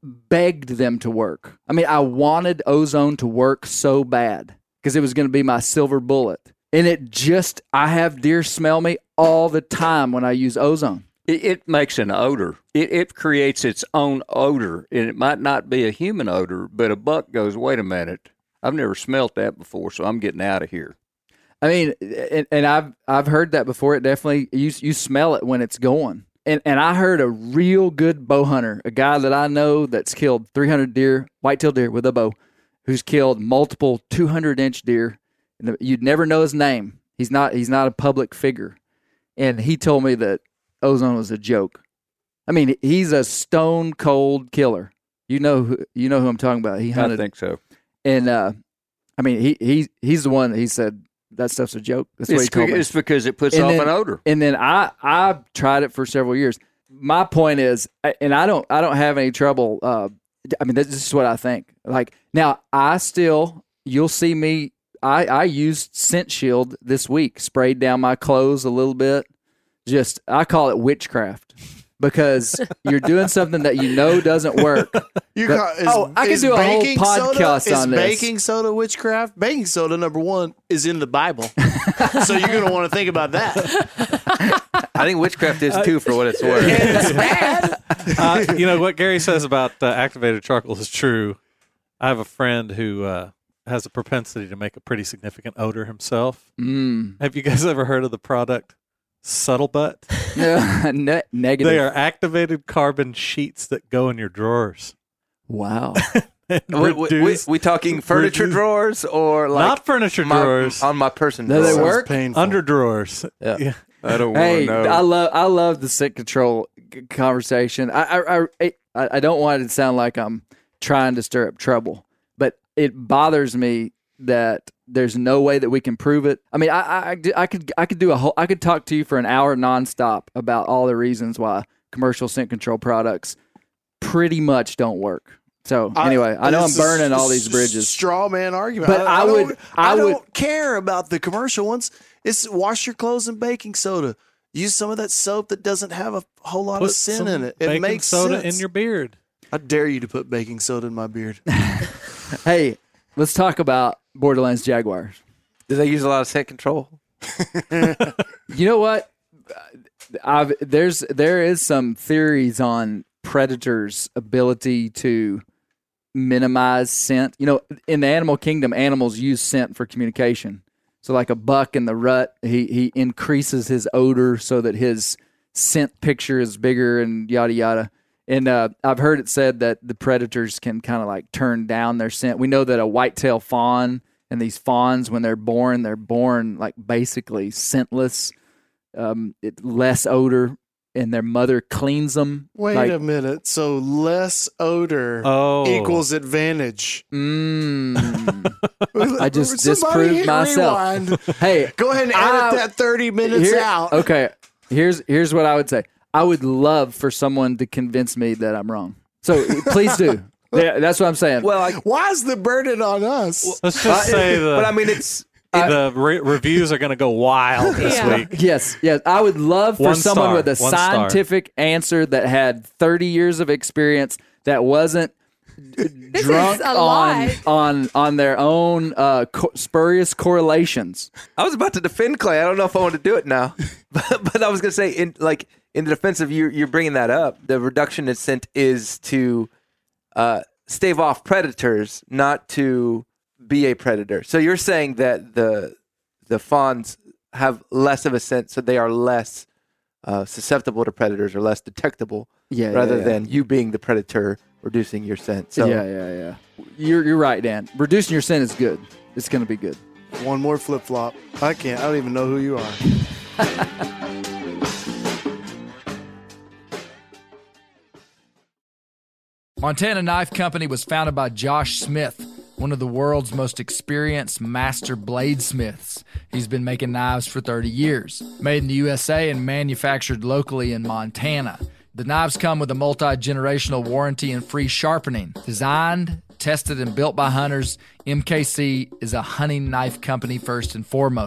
begged them to work. I mean, I wanted Ozone to work so bad because it was going to be my silver bullet. And I have deer smell me all the time when I use Ozone. It makes an odor. It creates its own odor, and it might not be a human odor, but a buck goes, wait a minute, I've never smelt that before, so I'm getting out of here. I mean, and I've heard that before. It definitely, you smell it when it's going. And I heard a real good bow hunter, a guy that I know that's killed 300 deer, whitetail deer with a bow, who's killed multiple 200-inch deer. You'd never know his name. He's not a public figure. And he told me that Ozone was a joke. I mean, he's a stone cold killer. You know who I'm talking about. He hunted. I think so. And I mean, he's the one. He said that stuff's a joke. That's what he told me. It's because it puts off an odor. And then I tried it for several years. My point is, and I don't have any trouble. I mean, this is what I think. Like now, you'll see me. I used Scent Shield this week, sprayed down my clothes a little bit. I call it witchcraft because you're doing something that you know doesn't work. I could do a whole podcast on this. Is baking soda witchcraft? Baking soda, number one, is in the Bible. So you're going to want to think about that. I think witchcraft is too, for what it's worth. It's bad. You know, what Gary says about activated charcoal is true. I have a friend who has a propensity to make a pretty significant odor himself. Have you guys ever heard of the product Subtle Butt? Negative. They are activated carbon sheets that go in your drawers. Wow. we talking furniture drawers or like not furniture drawers on my person? Do they work? Under drawers. Yeah. I don't want to know. I love the scent control conversation. I don't want it to sound like I'm trying to stir up trouble, but it bothers me that there's no way that we can prove it. I mean, I could talk to you for an hour nonstop about all the reasons why commercial scent control products pretty much don't work. So anyway, I know I'm burning all these bridges. Straw man argument. But I don't care about the commercial ones. It's wash your clothes in baking soda. Use some of that soap that doesn't have a whole lot of scent in it. It makes soda sense. in your beard. I dare you to put baking soda in my beard. Hey, let's talk about Borderlands Jaguars. Do they use a lot of scent control? You know what? There is some theories on predators' ability to minimize scent. You know, in the animal kingdom, animals use scent for communication. So like a buck in the rut, he increases his odor so that his scent picture is bigger and yada yada. And I've heard it said that the predators can kind of like turn down their scent. We know that a whitetail fawn and these fawns, when they're born like basically scentless, less odor, and their mother cleans them. Wait a minute. So less odor equals advantage. I just disproved myself. Rewind. Hey, go ahead and edit that 30 minutes out. Okay, here's what I would say. I would love for someone to convince me that I'm wrong. So please do. Yeah, that's what I'm saying. Well, why is the burden on us? Let's just say but I mean, it's the reviews are going to go wild this week. Yes. I would love for someone with a scientific answer that had 30 years of experience that wasn't drunk on their own spurious correlations. I was about to defend Clay. I don't know if I want to do it now, but I was going to say in the defense of you're bringing that up. The reduction in scent is to stave off predators, not to be a predator. So you're saying that the fawns have less of a scent, so they are less susceptible to predators or less detectable, rather than you being the predator reducing your scent. So yeah. You're right, Dan. Reducing your scent is good. It's going to be good. One more flip flop. I don't even know who you are. Montana Knife Company was founded by Josh Smith, one of the world's most experienced master bladesmiths. He's been making knives for 30 years. Made in the USA and manufactured locally in Montana. The knives come with a multi-generational warranty and free sharpening. Designed, tested, and built by hunters, MKC is a hunting knife company first and foremost.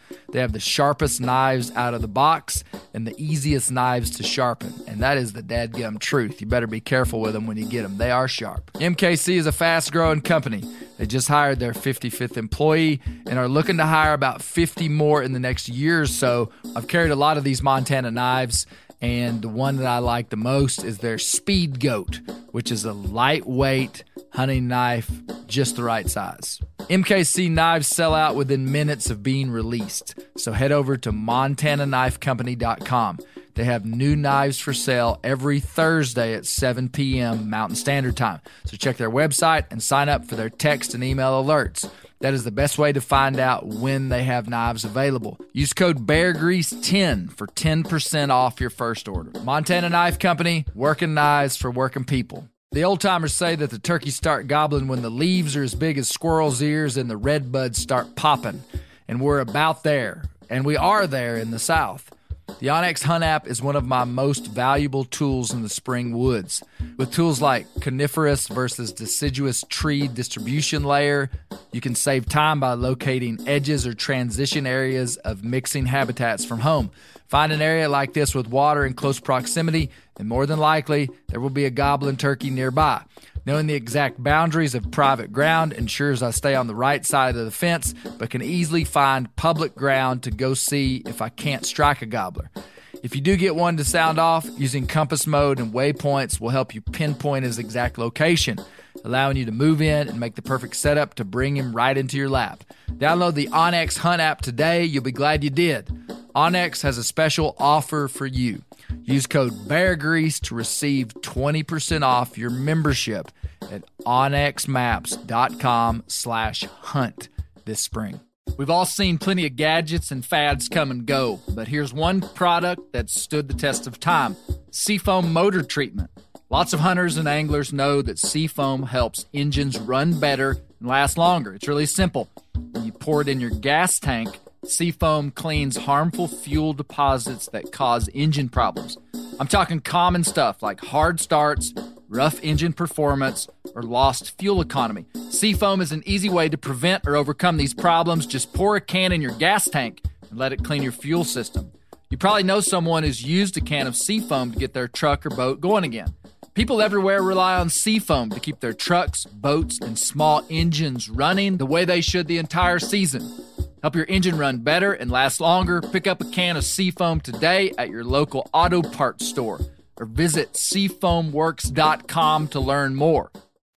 They have the sharpest knives out of the box and the easiest knives to sharpen. And that is the dadgum truth. You better be careful with them when you get them. They are sharp. MKC is a fast-growing company. They just hired their 55th employee and are looking to hire about 50 more in the next year or so. I've carried a lot of these Montana knives, and the one that I like the most is their Speed Goat, which is a lightweight hunting knife, just the right size. MKC knives sell out within minutes of being released, so head over to montanaknifecompany.com. They have new knives for sale every Thursday at 7 p.m. Mountain Standard Time. So check their website and sign up for their text and email alerts. That is the best way to find out when they have knives available. Use code BEARGREASE10 for 10% off your first order. Montana Knife Company, working knives for working people. The old-timers say that the turkeys start gobbling when the leaves are as big as squirrels' ears and the red buds start popping. And we're about there. And we are there in the South. The onX Hunt app is one of my most valuable tools in the spring woods. With tools like coniferous versus deciduous tree distribution layer, you can save time by locating edges or transition areas of mixing habitats from home. Find an area like this with water in close proximity, and more than likely, there will be a gobbling turkey nearby. Knowing the exact boundaries of private ground ensures I stay on the right side of the fence, but can easily find public ground to go see if I can't strike a gobbler. If you do get one to sound off, using compass mode and waypoints will help you pinpoint his exact location, allowing you to move in and make the perfect setup to bring him right into your lap. Download the onX Hunt app today. You'll be glad you did. onX has a special offer for you. Use code BEARGREASE to receive 20% off your membership at onxmaps.com/hunt this spring. We've all seen plenty of gadgets and fads come and go, but here's one product that stood the test of time: Seafoam motor treatment. Lots of hunters and anglers know that Seafoam helps engines run better and last longer. It's really simple. When you pour it in your gas tank, Seafoam cleans harmful fuel deposits that cause engine problems. I'm talking common stuff like hard starts, rough engine performance, or lost fuel economy. Seafoam is an easy way to prevent or overcome these problems. Just pour a can in your gas tank and let it clean your fuel system. You probably know someone who's used a can of Seafoam to get their truck or boat going again. People everywhere rely on Seafoam to keep their trucks, boats, and small engines running the way they should the entire season. Help your engine run better and last longer. Pick up a can of Seafoam today at your local auto parts store or visit seafoamworks.com to learn more.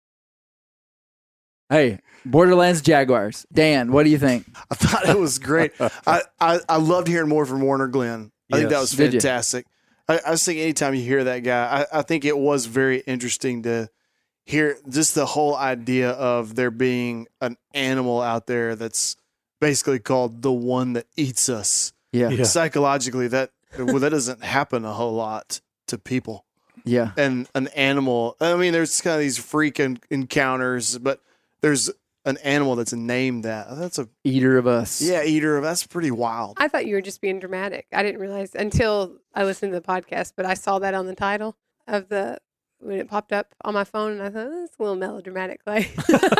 Hey, Borderlands Jaguars. Dan, what do you think? I thought it was great. I loved hearing more from Warner Glenn. I think that was Did you? fantastic. I just think anytime you hear that guy, I think it was very interesting to hear just the whole idea of there being an animal out there that's basically called the one that eats us. Yeah. Psychologically, that doesn't happen a whole lot to people. Yeah. And an animal, I mean, there's kind of these freak encounters, but there's an animal that's named that. That's a Eater of us. yeah, eater of. That's pretty wild. I thought you were just being dramatic. I didn't realize until I listened to the podcast, but I saw that on the title of when it popped up on my phone, and I thought, oh, it's a little melodramatic. Like,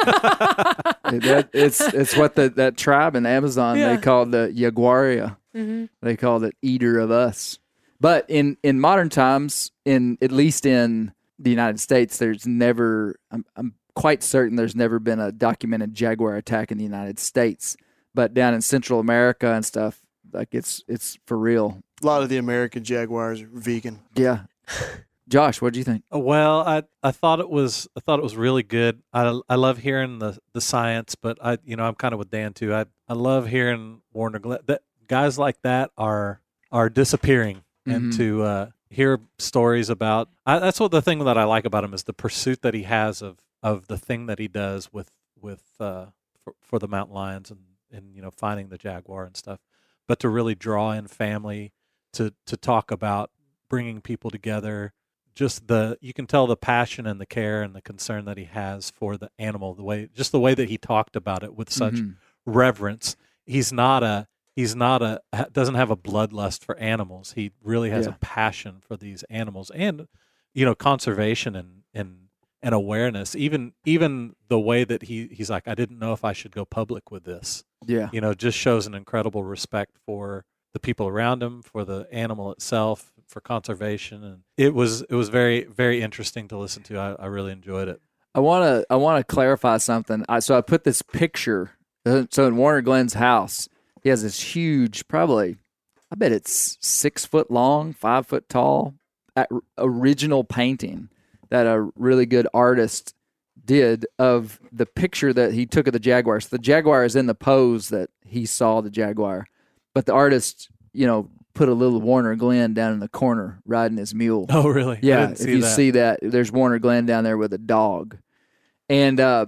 It's what that tribe in Amazon, Yeah. they called the Jaguaria. mm-hmm. They called it Eater of Us. But in modern times, at least in the United States, there's never, I'm quite certain there's never been a documented jaguar attack in the United States. But down in Central America and stuff, like it's for real. A lot of the American Jaguars are vegan. Yeah. Josh, what do you think? Well, I thought it was really good. I love hearing the science, but I'm kind of with Dan too. I love hearing Warner Glenn. That guys like that are disappearing, and to hear stories about that's what the thing that I like about him is the pursuit that he has of the thing that he does with for the mountain lions and finding the jaguar and stuff, but to really draw in family to talk about bringing people together. Just you can tell the passion and the care and the concern that he has for the animal, the way that he talked about it with such reverence. He's not doesn't have a bloodlust for animals. He really has a passion for these animals and, conservation and awareness. Even the way that he's like, I didn't know if I should go public with this. Yeah. You know, just shows an incredible respect for the people around him, for the animal itself, for conservation, and it was very, very interesting to listen to. I really enjoyed it. I want to clarify something. So I put this picture. So in Warner Glenn's house, he has this huge, probably, I bet it's 6 foot long, 5 foot tall, original painting that a really good artist did of the picture that he took of the jaguar. So the jaguar is in the pose that he saw the jaguar, but the artist, put a little Warner Glenn down in the corner riding his mule. Oh, really? Yeah, if you see that, there's Warner Glenn down there with a dog. And I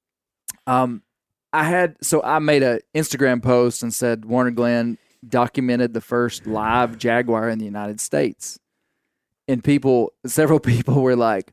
made an Instagram post and said Warner Glenn documented the first live jaguar in the United States. And several people were like,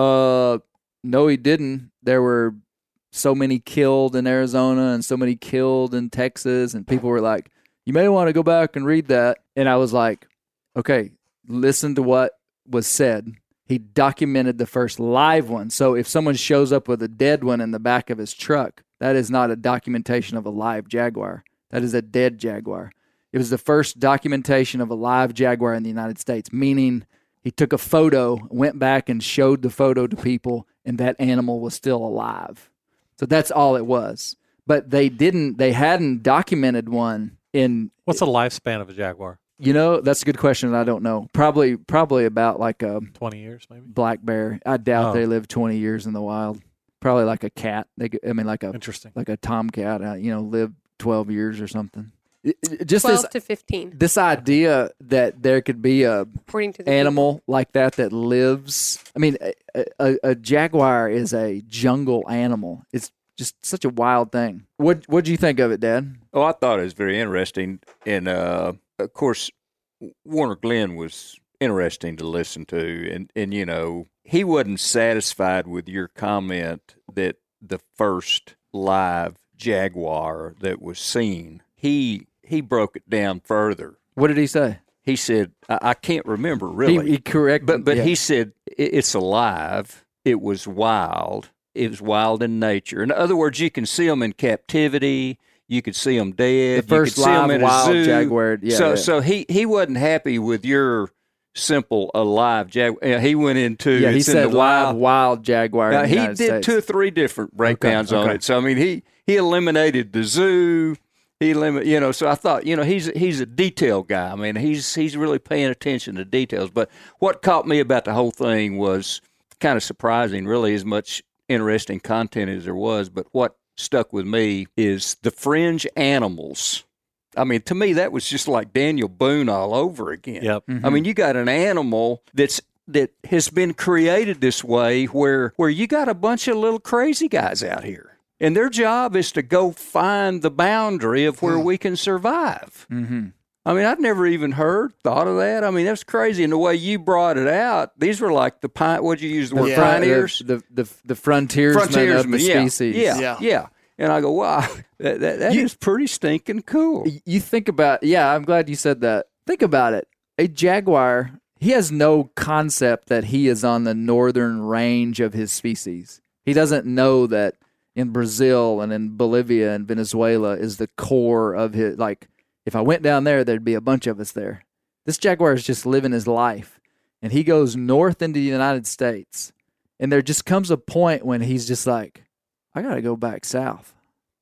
no, he didn't. There were so many killed in Arizona and so many killed in Texas. And people were like, you may want to go back and read that. And I was like, okay, listen to what was said. He documented the first live one. So if someone shows up with a dead one in the back of his truck, that is not a documentation of a live jaguar. That is a dead jaguar. It was the first documentation of a live jaguar in the United States, meaning he took a photo, went back and showed the photo to people, and that animal was still alive. So that's all it was. But they hadn't documented one in... What's the lifespan of a jaguar? That's a good question, and I don't know. Probably about like a 20 years, maybe. Black bear. I doubt they live 20 years in the wild. Probably like a cat. Interesting. Like a tomcat. Live 12 years or something. Just 12 to 15. This idea that there could be a animal like that lives. I mean, a jaguar is a jungle animal. It's just such a wild thing. What'd you think of it, Dad? Oh, I thought it was very interesting, and of course, Warner Glenn was interesting to listen to, and he wasn't satisfied with your comment that the first live jaguar that was seen. He broke it down further. What did he say? He said, I can't remember really. He corrected, but he said it's alive. It was wild. It was wild in nature. In other words, you can see them in captivity. You could see them dead. The first you could see them in wild a zoo. jaguar. Yeah, so he wasn't happy with your simple alive jaguar. He went into he said live wild jaguar. Now, in the United did States. 2 or 3 different breakdowns on it. So I mean, he eliminated the zoo. So I thought, he's a detail guy. I mean, he's really paying attention to details. But what caught me about the whole thing was kind of surprising, really, as much interesting content as there was. But what stuck with me is the fringe animals. I mean, to me, that was just like Daniel Boone all over again. Yep. Mm-hmm. I mean, you got an animal that has been created this way where you got a bunch of little crazy guys out here. And their job is to go find the boundary of where we can survive. Mm-hmm. I mean, I'd never even thought of that. I mean, that's crazy. And the way you brought it out, these were like what'd you use the word, pioneers? The frontiersmen of the species. Yeah. And I go, wow, that is pretty stinking cool. You think about, I'm glad you said that. Think about it. A jaguar, he has no concept that he is on the northern range of his species. He doesn't know that in Brazil and in Bolivia and Venezuela is the core of his, like, if I went down there, there'd be a bunch of us there. This jaguar is just living his life. And he goes north into the United States. And there just comes a point when he's just like, I got to go back south.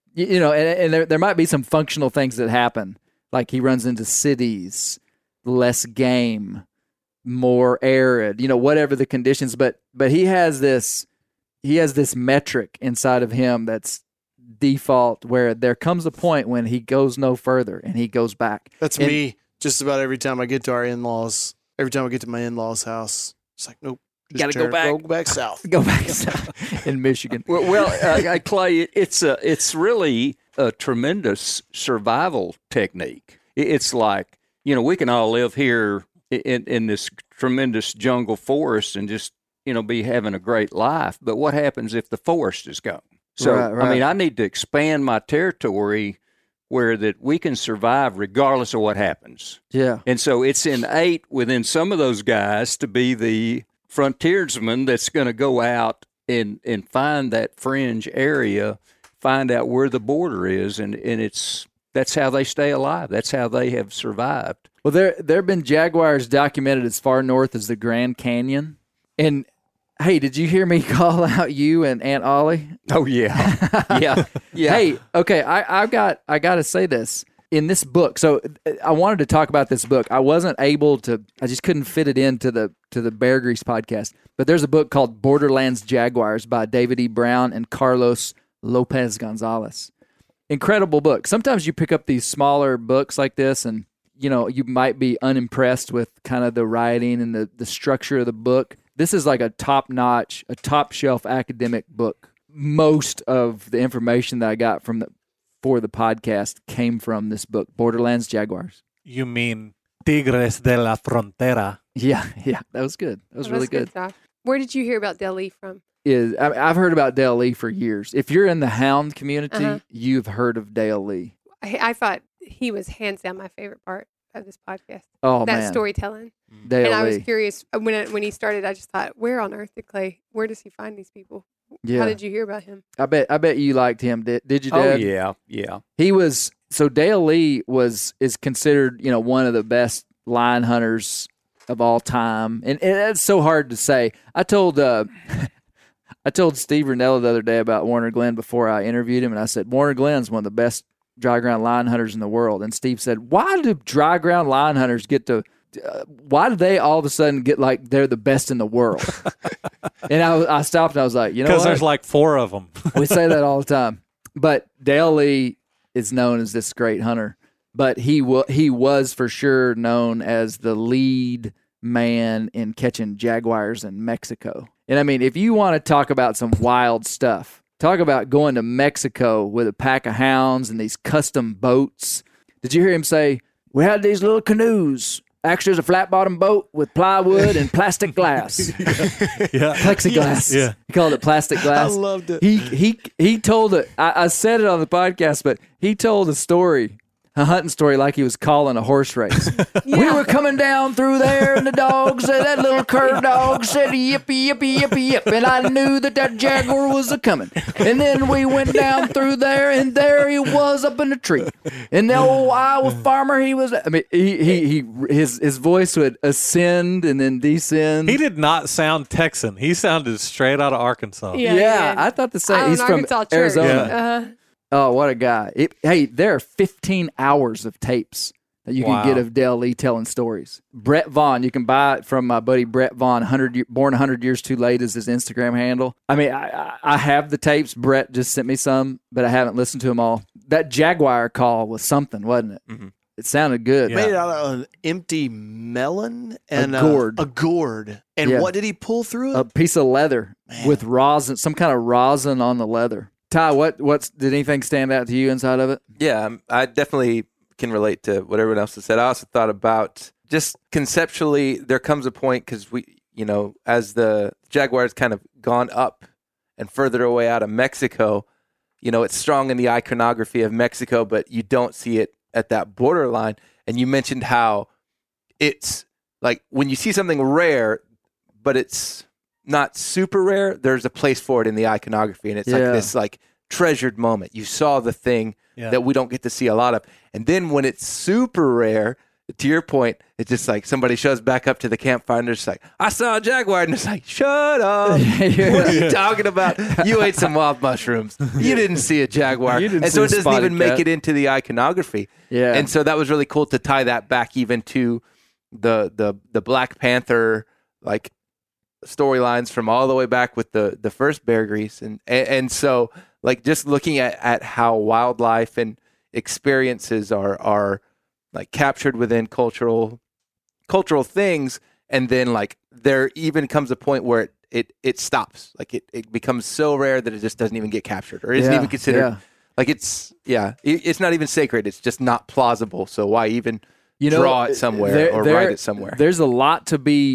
And there might be some functional things that happen. Like he runs into cities, less game, more arid, whatever the conditions. But he has this metric inside of him that's default, where there comes a point when he goes no further and he goes back. That's me just about every time I get to our in-laws. Every time I get to my in-laws' house, it's like, nope. Got to go back south. Go back south in Michigan. Well, Clay, it's really a tremendous survival technique. It's like, we can all live here in this tremendous jungle forest and just, be having a great life. But what happens if the forest is gone? So, right. I mean, I need to expand my territory where that we can survive regardless of what happens. Yeah. And so it's innate within some of those guys to be the frontiersman that's going to go out and find that fringe area, find out where the border is, and that's how they stay alive. That's how they have survived. Well, there have been jaguars documented as far north as the Grand Canyon. And hey, did you hear me call out you and Aunt Ollie? Oh yeah, yeah. Hey, okay, I got to say this. In this book, so I wanted to talk about this book. I wasn't able to. I just couldn't fit it into the Bear Grease podcast. But there's a book called Borderlands Jaguars by David E. Brown and Carlos Lopez Gonzalez. Incredible book. Sometimes you pick up these smaller books like this, and you might be unimpressed with kind of the writing and the structure of the book. This is like a top-notch, a top-shelf academic book. Most of the information that I got for the podcast came from this book, Borderlands Jaguars. You mean Tigres de la Frontera? Yeah, that was good. That was really good. Stuff. Where did you hear about Del Lee from? I've heard about Dale Lee for years. If you're in the hound community, you've heard of Dale Lee. I thought he was hands down my favorite part of this podcast. Oh, that man. Storytelling. Dale and I was Lee. curious when he started. I just thought, where on earth did Clay? Where does he find these people? Yeah. How did you hear about him? I bet you liked him. Did you, Oh Dad? yeah. He was Dale Lee is considered one of the best lion hunters of all time, and it's so hard to say. I told Steve Rinella the other day about Warner Glenn before I interviewed him, and I said Warner Glenn's one of the best dry ground lion hunters in the world. And Steve said, "Why do dry ground lion hunters get to? Why do they all of a sudden get like they're the best in the world?" And I stopped and I was like, Because there's like 4 of them. We say that all the time. But Dale Lee is known as this great hunter. But he was for sure known as the lead man in catching jaguars in Mexico. And I mean, if you want to talk about some wild stuff, talk about going to Mexico with a pack of hounds and these custom boats. Did you hear him say, "We had these little canoes. Actually, it's a flat-bottom boat with plywood and plastic glass." Yeah. Plexiglass. Yeah. He called it plastic glass. I loved it. He told it. I said it on the podcast, but he told a story, a hunting story, like he was calling a horse race. We were coming down through there, and the dog said, that little cur dog said, "Yippee, yippee, yippee, yip," and I knew that jaguar was a coming. And then we went down through there, and there he was up in the tree. And the old Iowa farmer, he was. I mean, his voice would ascend and then descend. He did not sound Texan. He sounded straight out of Arkansas. Yeah, I thought the same. He's from Arkansas Church. Arizona. Oh, what a guy. Hey, there are 15 hours of tapes that you can get of Dale Lee telling stories. Brett Vaughn, you can buy it from my buddy Brett Vaughn, born 100 years too late is his Instagram handle. I mean, I have the tapes. Brett just sent me some, but I haven't listened to them all. That Jaguar call was something, wasn't it? Mm-hmm. It sounded good. Made out of an empty melon and a gourd. A gourd. And what did he pull through it? A piece of leather with rosin, some kind of rosin on the leather. Ty, did anything stand out to you inside of it? Yeah, I definitely can relate to what everyone else has said. I also thought about just conceptually, there comes a point because as the Jaguars kind of gone up and further away out of Mexico, it's strong in the iconography of Mexico, but you don't see it at that borderline. And you mentioned how it's like when you see something rare, but it's not super rare, there's a place for it in the iconography, and it's like this like treasured moment. You saw the thing that we don't get to see a lot of. And then when it's super rare, to your point, it's just like somebody shows back up to the campfire and they're just like, "I saw a jaguar," and it's like, "Shut up. What are you talking about? You ate some wild mushrooms. You didn't see a jaguar." And so it doesn't even make it into the iconography. Yeah. And so that was really cool to tie that back even to the Black Panther like storylines from all the way back with the first Bear Grease, and so like just looking at how wildlife and experiences are like captured within cultural things, and then like there even comes a point where it stops, like it becomes so rare that it just doesn't even get captured or isn't even considered like it's not even sacred. It's just not plausible. So why even draw it somewhere or write it somewhere? There's a lot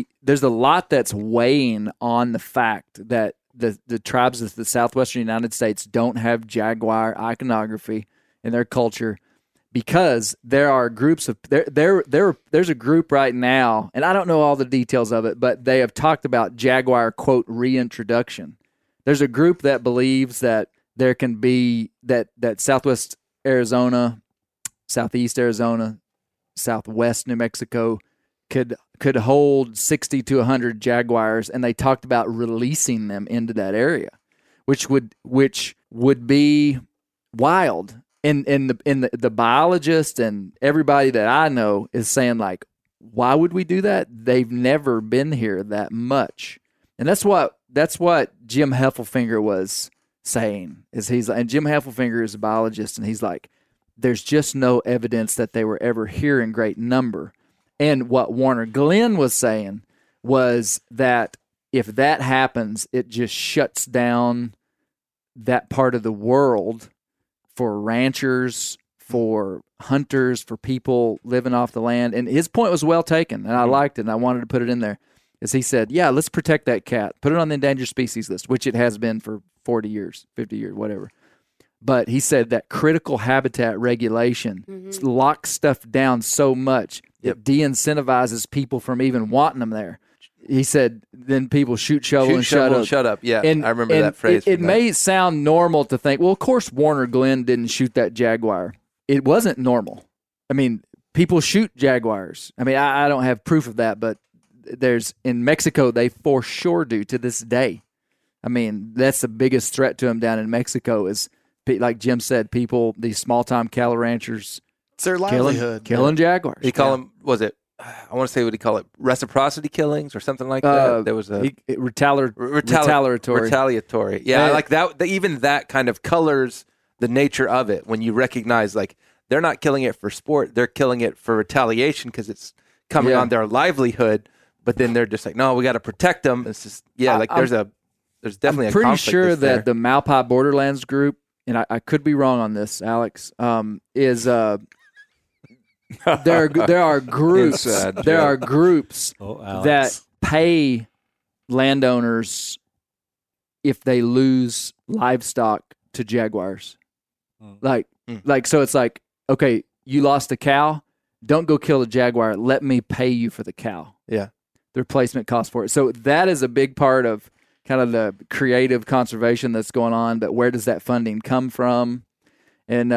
that's weighing on the fact that the tribes of the southwestern United States don't have jaguar iconography in their culture, because there are groups of there's a group right now, and I don't know all the details of it, but they have talked about jaguar, quote, reintroduction. There's a group that believes that there can be that Southwest Arizona, Southeast Arizona, Southwest New Mexico could hold 60 to 100 jaguars, and they talked about releasing them into that area, which would be wild. And the biologist and everybody that I know is saying, like, why would we do that? They've never been here that much. And that's what Jim Heffelfinger was saying. And Jim Heffelfinger is a biologist, and he's like, there's just no evidence that they were ever here in great number. And what Warner Glenn was saying was that if that happens, it just shuts down that part of the world for ranchers, for hunters, for people living off the land. And his point was well taken, and I liked it, and I wanted to put it in there. As he said, yeah, let's protect that cat. Put it on the endangered species list, which it has been for 40 years, 50 years, whatever. But he said that critical habitat regulation locks stuff down so much it de-incentivizes people from even wanting them there. He said, then people shoot, shovel, and shut up. Yeah, I remember that phrase. It may sound normal to think, well, of course Warner Glenn didn't shoot that jaguar. It wasn't normal. I mean, people shoot jaguars. I mean, I don't have proof of that, but in Mexico, they for sure do to this day. I mean, that's the biggest threat to them down in Mexico is, like Jim said, people, these small-time cattle ranchers, it's their livelihood. Killing jaguars. He call them, was it, I want to say, what he call it, reciprocity killings or something like that? There was a retaliatory. Yeah, like that. Even that kind of colors the nature of it when you recognize, like, they're not killing it for sport; they're killing it for retaliation because it's coming on their livelihood. But then they're just like, no, we got to protect them. It's just there's definitely. I'm pretty sure that the Malpai Borderlands group, and I could be wrong on this, Alex, is there are groups that pay landowners if they lose livestock to jaguars. Like so it's like, okay, you lost a cow, don't go kill the jaguar, let me pay you for the cow. Yeah. The replacement cost for it. So that is a big part of kind of the creative conservation that's going on, but where does that funding come from? And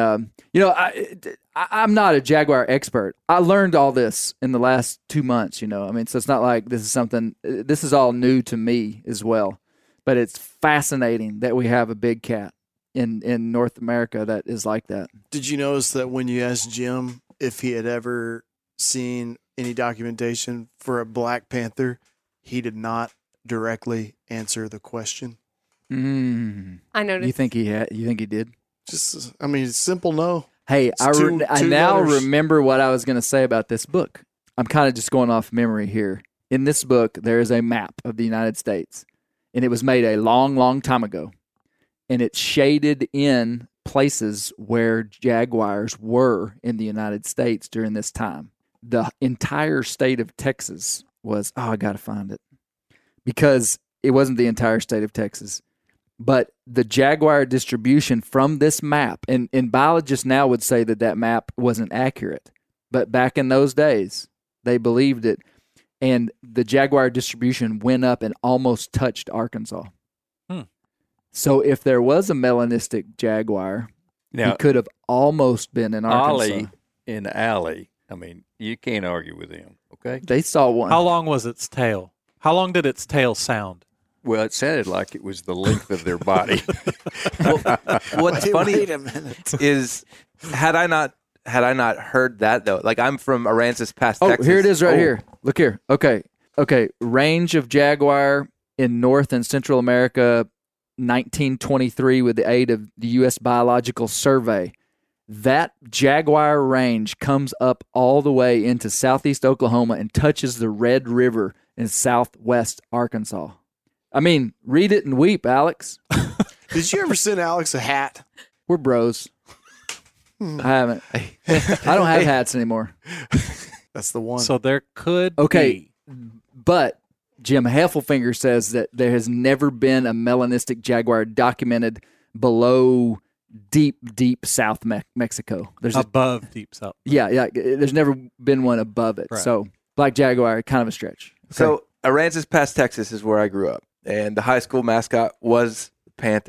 I'm not a jaguar expert. I learned all this in the last 2 months, I mean, so it's not like this is all new to me as well. But it's fascinating that we have a big cat in North America that is like that. Did you notice that when you asked Jim if he had ever seen any documentation for a black panther, he did not directly answer the question? I noticed. You think he did? Just, I mean, simple no. Hey, Two I now letters. remember what I was going to say about this book. I'm kind of just going off memory here. In this book, there is a map of the United States, and it was made a long, long time ago, and it's shaded in places where jaguars were in the United States during this time. The entire state of Texas was, I got to find it, because it wasn't the entire state of Texas. But the jaguar distribution from this map, and biologists now would say that map wasn't accurate. But back in those days, they believed it. And the jaguar distribution went up and almost touched Arkansas. So if there was a melanistic jaguar, he could have almost been in Arkansas. Ollie and Allie, I mean, you can't argue with them, okay? They saw one. How long was its tail? How long did its tail sound? Well, it sounded like it was the length of their body. What's funny Wait a minute. is had I not heard that though, like I'm from Aransas Pass, Texas. Here it is right here. Look here. Okay. Range of jaguar in North and Central America, 1923, with the aid of the U.S. Biological Survey. That jaguar range comes up all the way into southeast Oklahoma and touches the Red River in southwest Arkansas. I mean, read it and weep, Alex. Did you ever send Alex a hat? We're bros. I haven't. I don't have hats anymore. That's the one. So there could Okay, be. but Jim Heffelfinger says that there has never been a melanistic jaguar documented below deep South Mexico. There's Above deep south. yeah. There's never been one above it. Right. So black jaguar, kind of a stretch. So Aransas Pass, Texas is where I grew up, and the high school mascot was Panthers.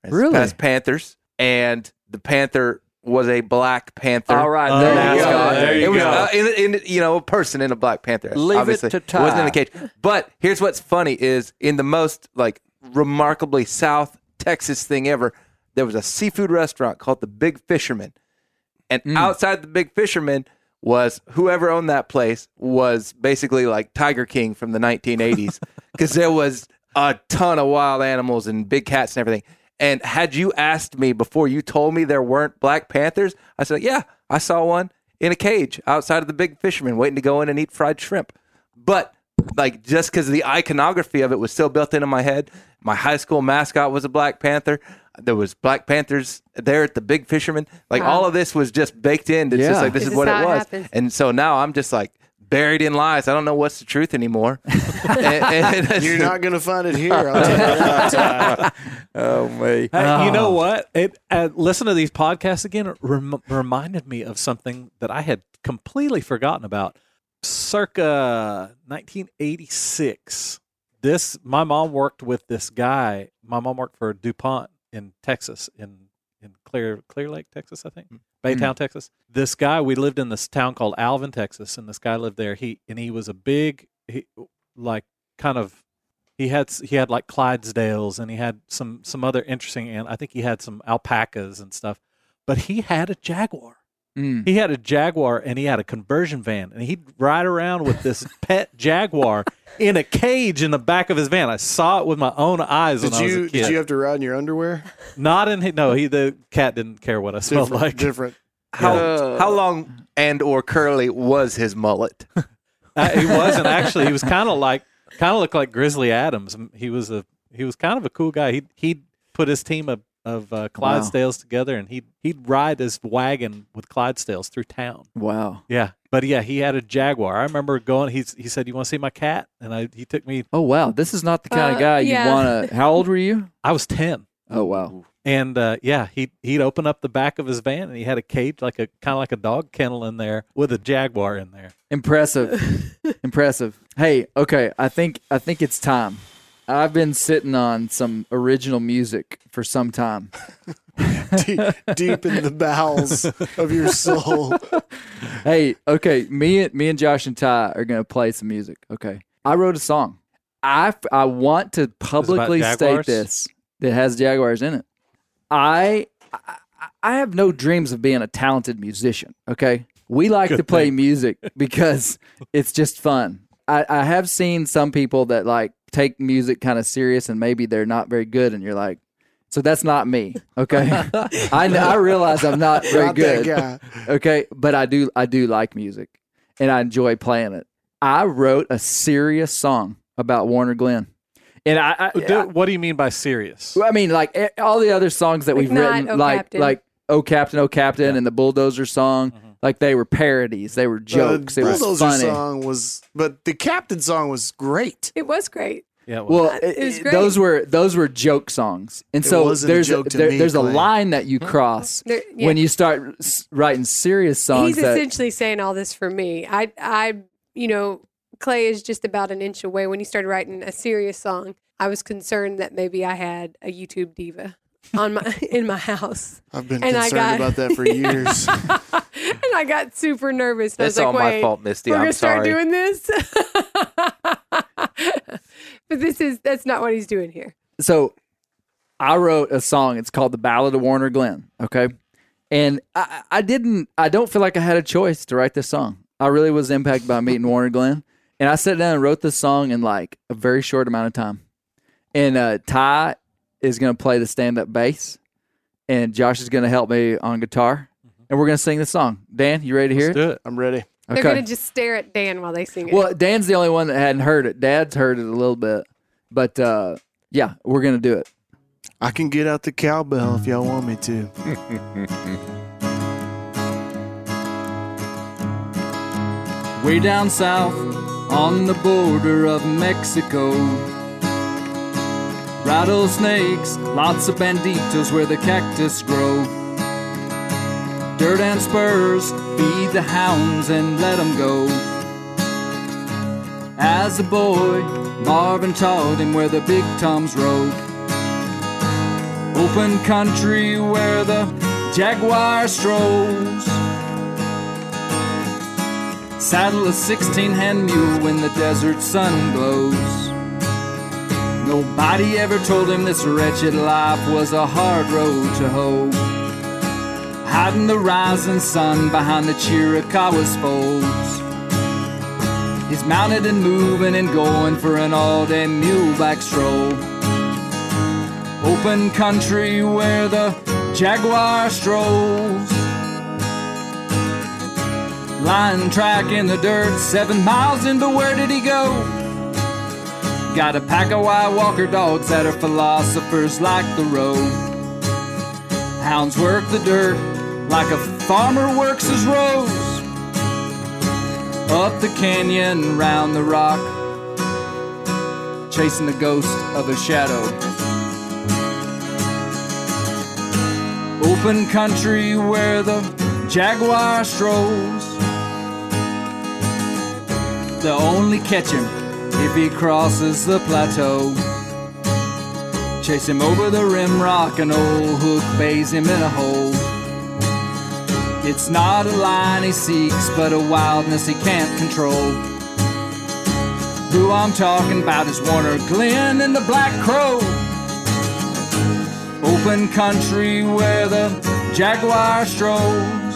Really? Past Panthers, and the Panther was a Black Panther. All right, there you mascot. go. There you It was go. a person in a Black Panther. Leave it obviously. to It wasn't in the Ty. cage. But here's what's funny is in the most remarkably South Texas thing ever, there was a seafood restaurant called the Big Fisherman. And outside the Big Fisherman was whoever owned that place was basically like Tiger King from the 1980s because there was a ton of wild animals and big cats and everything. And had you asked me before you told me there weren't Black Panthers, I said, yeah, I saw one in a cage outside of the Big Fisherman waiting to go in and eat fried shrimp. But just because the iconography of it was still built into my head, my high school mascot was a Black Panther. There was Black Panthers there at the Big Fisherman. All of this was just baked in. It's just this is what it was. Happens. And so now I'm just buried in lies. I don't know what's the truth anymore. and You're not going to find it here. I'll tell you that. Oh, me. Hey, you know what? Listen to these podcasts again. It reminded me of something that I had completely forgotten about. Circa 1986. My mom worked with this guy. My mom worked for DuPont in Texas, in Clear Lake, Texas, I think. Baytown, Texas. This guy, we lived in this town called Alvin, Texas, and this guy lived there. He was a big, he had like Clydesdales, and he had some other interesting, and I think he had some alpacas and stuff. But he had a Jaguar. He had a Jaguar, and he had a conversion van, and he'd ride around with this pet Jaguar in a cage in the back of his van. I saw it with my own eyes when I was a kid. Did you have to ride in your underwear? Not in the cat didn't care what I smelled like. Different. how long and or curly was his mullet? He wasn't actually. He was kind of looked like Grizzly Adams. He was kind of a cool guy. He'd put his team of Clydesdales together, and he'd ride his wagon with Clydesdales through town. Wow. Yeah, but yeah, he had a Jaguar. I remember going. He said, "You want to see my cat?" And he took me. Oh, wow. This is not the kind of guy you want to. How old were you? I was 10. Oh, wow. And he'd open up the back of his van, and he had a cage, kind of like a dog kennel in there with a Jaguar in there. Impressive. Impressive. Hey, okay. I think it's time. I've been sitting on some original music for some time. Deep in the bowels of your soul. Hey, okay. Me and Josh and Ty are gonna play some music. Okay. I wrote a song. I want to publicly state this that has Jaguars in it. I have no dreams of being a talented musician. Okay. We like to play music because it's just fun. I have seen some people that take music kind of serious and maybe they're not very good, and you're like, so that's not me. Okay. I realize I'm not very Not good. that guy. Okay. But I do like music and I enjoy playing it. I wrote a serious song about Warner Glenn. And What do you mean by serious? I mean, all the other songs that we've not written, Oh like Captain. "Oh Captain, Oh Captain" and the Bulldozer song, they were parodies. They were jokes. It was Bulldozer funny. song but the Captain song was great. It was great. Yeah. Well, It was great. those were joke songs, and so wasn't a there's joke to me, there's a Clay. line that you cross There- yeah. when you start writing serious songs. He's that essentially saying all this for me. Clay is just about an inch away. When he started writing a serious song, I was concerned that maybe I had a YouTube diva in my house. I've been And I concerned got- about that for years. And I got super nervous. And That's I all was like, my wait, fault, Misty. we're I'm gonna start sorry. doing this. But that's not what he's doing here. so I wrote a song. It's called "The Ballad of Warner Glenn." Okay, and I don't feel like I had a choice to write this song. I really was impacted by meeting Warner Glenn, and I sat down and wrote this song in a very short amount of time. And Ty is going to play the stand-up bass, and Josh is going to help me on guitar, and we're going to sing the song. Dan, you ready to hear Let's do it. I'm ready. They're Okay. gonna just stare at Dan while they sing it. Well, Dan's the only one that hadn't heard it. Dad's heard it a little bit, but yeah, we're going to do it. I can get out the cowbell if y'all want me to. Way down south on the border of Mexico, rattlesnakes, lots of banditos where the cactus grow. Dirt and spurs, feed the hounds and let 'em go. As a boy, Marvin taught him where the big toms rode. Open country where the jaguar strolls. Saddle a 16-hand mule when the desert sun glows. Nobody ever told him this wretched life was a hard road to hoe. Hiding the rising sun behind the Chiricahua's folds. He's mounted and moving and going for an all-day mule-back stroll. Open country where the jaguar strolls. Lion track in the dirt, 7 miles in, but where did he go? Got a pack of White Walker dogs that are philosophers like the road. Hounds work the dirt like a farmer works his rows. Up the canyon, round the rock, chasing the ghost of a shadow. Open country where the jaguar strolls. They'll only catch him if he crosses the plateau. Chase him over the rim rock, an old hook bays him in a hole. It's not a line he seeks, but a wildness he can't control. Who I'm talking about is Warner Glenn and the Black Crow. Open country where the jaguar strolls.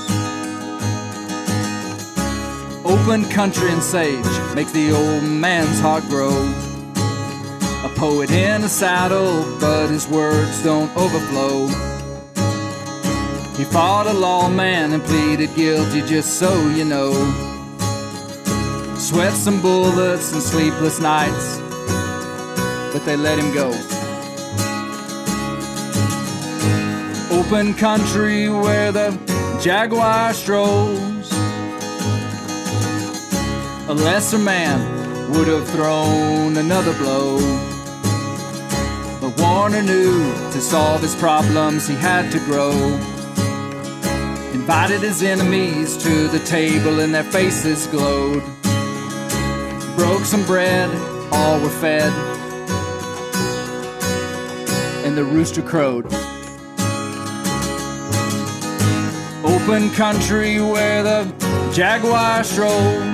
Open country and sage makes the old man's heart grow. A poet in a saddle, but his words don't overflow. He fought a lawman and pleaded guilty, just so you know. Sweat some bullets and sleepless nights, but they let him go. Open country where the jaguar strolls. A lesser man would have thrown another blow, but Warner knew to solve his problems he had to grow. Invited his enemies to the table and their faces glowed. Broke some bread, all were fed, and the rooster crowed. Open country where the jaguar strolls.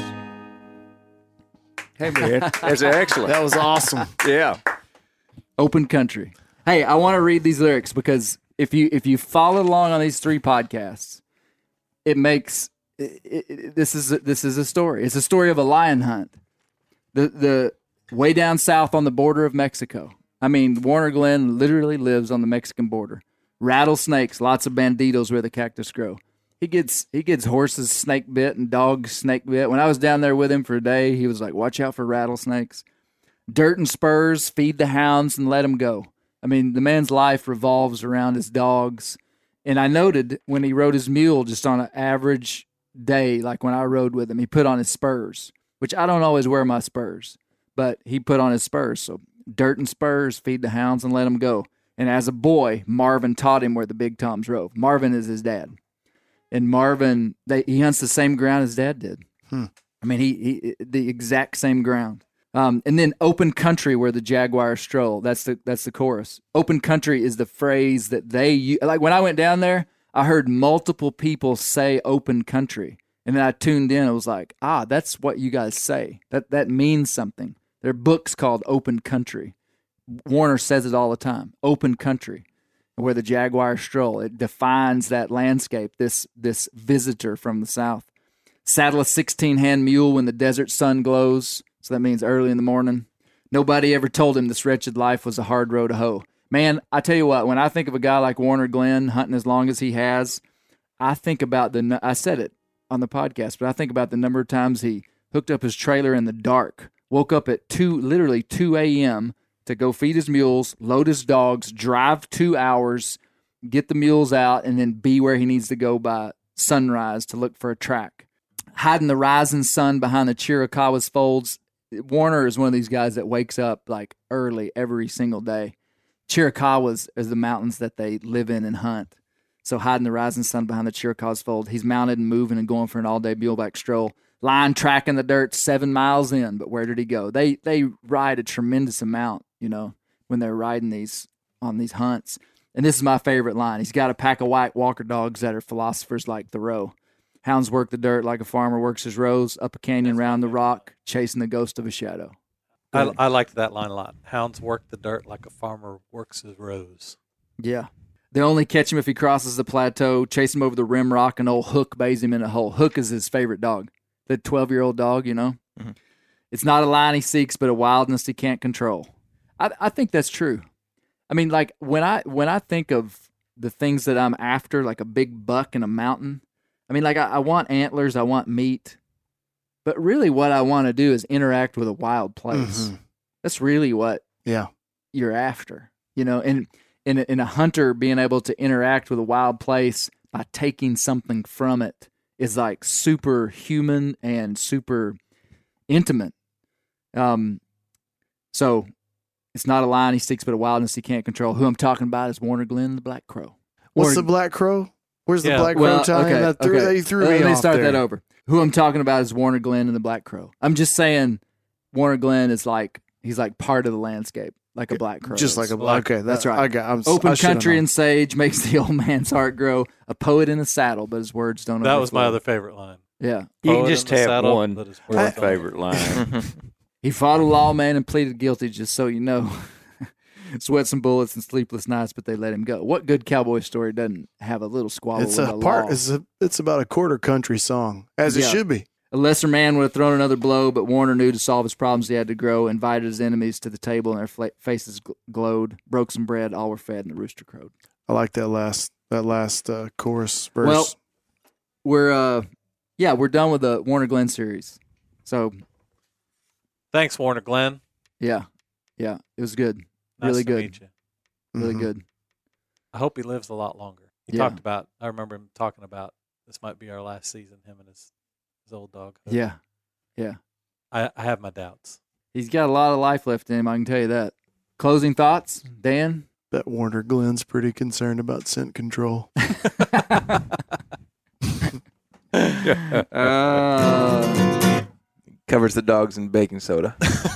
Hey, man, that's excellent. That was awesome. Yeah. Open country. Hey, I want to read these lyrics because if you follow along on these 3 podcasts, it makes this is a story. It's a story of a lion hunt. The way down south on the border of Mexico. I mean, Warner Glenn literally lives on the Mexican border. Rattlesnakes, lots of banditos where the cactus grow. He gets horses snake bit and dogs snake bit. When I was down there with him for a day, he was like, "Watch out for rattlesnakes." Dirt and spurs, feed the hounds and let them go. I mean, the man's life revolves around his dogs. And I noted when he rode his mule, just on an average day, like when I rode with him, he put on his spurs, which I don't always wear my spurs, but he put on his spurs. So dirt and spurs, feed the hounds and let them go. And as a boy, Marvin taught him where the big toms rove. Marvin is his dad. And Marvin, he hunts the same ground his dad did. I mean, he the exact same ground. And then open country where the jaguar stroll. That's the chorus. Open country is the phrase that they use. Like when I went down there, I heard multiple people say open country. And then I tuned in. I was like, that's what you guys say. That means something. There are books called Open Country. Warner says it all the time. Open country. Where the jaguar stroll. It defines that landscape, this visitor from the south. Saddle a 16-hand mule when the desert sun glows. So that means early in the morning. Nobody ever told him this wretched life was a hard road to hoe. Man, I tell you what, when I think of a guy like Warner Glenn hunting as long as he has, I think about I said it on the podcast, but I think about the number of times he hooked up his trailer in the dark, woke up at literally 2 a.m., to go feed his mules, load his dogs, drive 2 hours, get the mules out, and then be where he needs to go by sunrise to look for a track. Hiding the rising sun behind the Chiricahua's folds. Warner is one of these guys that wakes up like early every single day. Chiricahuas is the mountains that they live in and hunt. So hiding the rising sun behind the Chiricahua's fold. He's mounted and moving and going for an all-day muleback stroll. Lion tracking the dirt 7 miles in, but where did he go? They ride a tremendous amount, when they're riding on these hunts. And this is my favorite line. He's got a pack of white Walker dogs that are philosophers like Thoreau. Hounds work the dirt like a farmer works his rows, up a canyon, round the rock, chasing the ghost of a shadow. I liked that line a lot. Hounds work the dirt like a farmer works his rows. Yeah. They only catch him if he crosses the plateau, chase him over the rim rock, and old Hook bays him in a hole. Hook is his favorite dog. The 12-year-old dog, you know? Mm-hmm. It's not a line he seeks, but a wildness he can't control. I think that's true. I mean, like, when I think of the things that I'm after, like a big buck in a mountain, I mean, like, I want antlers, I want meat, but really what I want to do is interact with a wild place. Mm-hmm. That's really what you're after, you know? And in a hunter, being able to interact with a wild place by taking something from it is like super human and super intimate. So it's not a line he seeks, but a wildness he can't control. Who I'm talking about is Warner Glenn, the Black Crow. What's the Black Crow? Where's the Black Crow tie? Okay. You threw me off. Let me start there. that over. Who I'm talking about is Warner Glenn and the Black Crow. I'm just saying Warner Glenn is like, he's like part of the landscape, like a black crow. Just like a black. Okay, that's right. Open country and sage makes the old man's heart grow. A poet in a saddle, but his words don't. That was my other favorite line. Yeah, you can just have one favorite line. He fought a lawman and pleaded guilty, just so you know. Sweat some bullets and sleepless nights, but they let him go. What good cowboy story doesn't have a little squabble with a law? It's about a quarter country song, as it should be. A lesser man would have thrown another blow, but Warner knew to solve his problems he had to grow, invited his enemies to the table, and their faces glowed, broke some bread, all were fed, and the rooster crowed. I like that last chorus verse. Well, we're done with the Warner Glenn series. So thanks, Warner Glenn. Yeah, it was good. Nice really to good. Meet you. Really good. I hope he lives a lot longer. I remember him talking about this might be our last season, him and his old dog. Yeah. I have my doubts. He's got a lot of life left in him, I can tell you that. Closing thoughts, Dan? Bet Warner Glenn's pretty concerned about scent control. Covers the dogs in baking soda.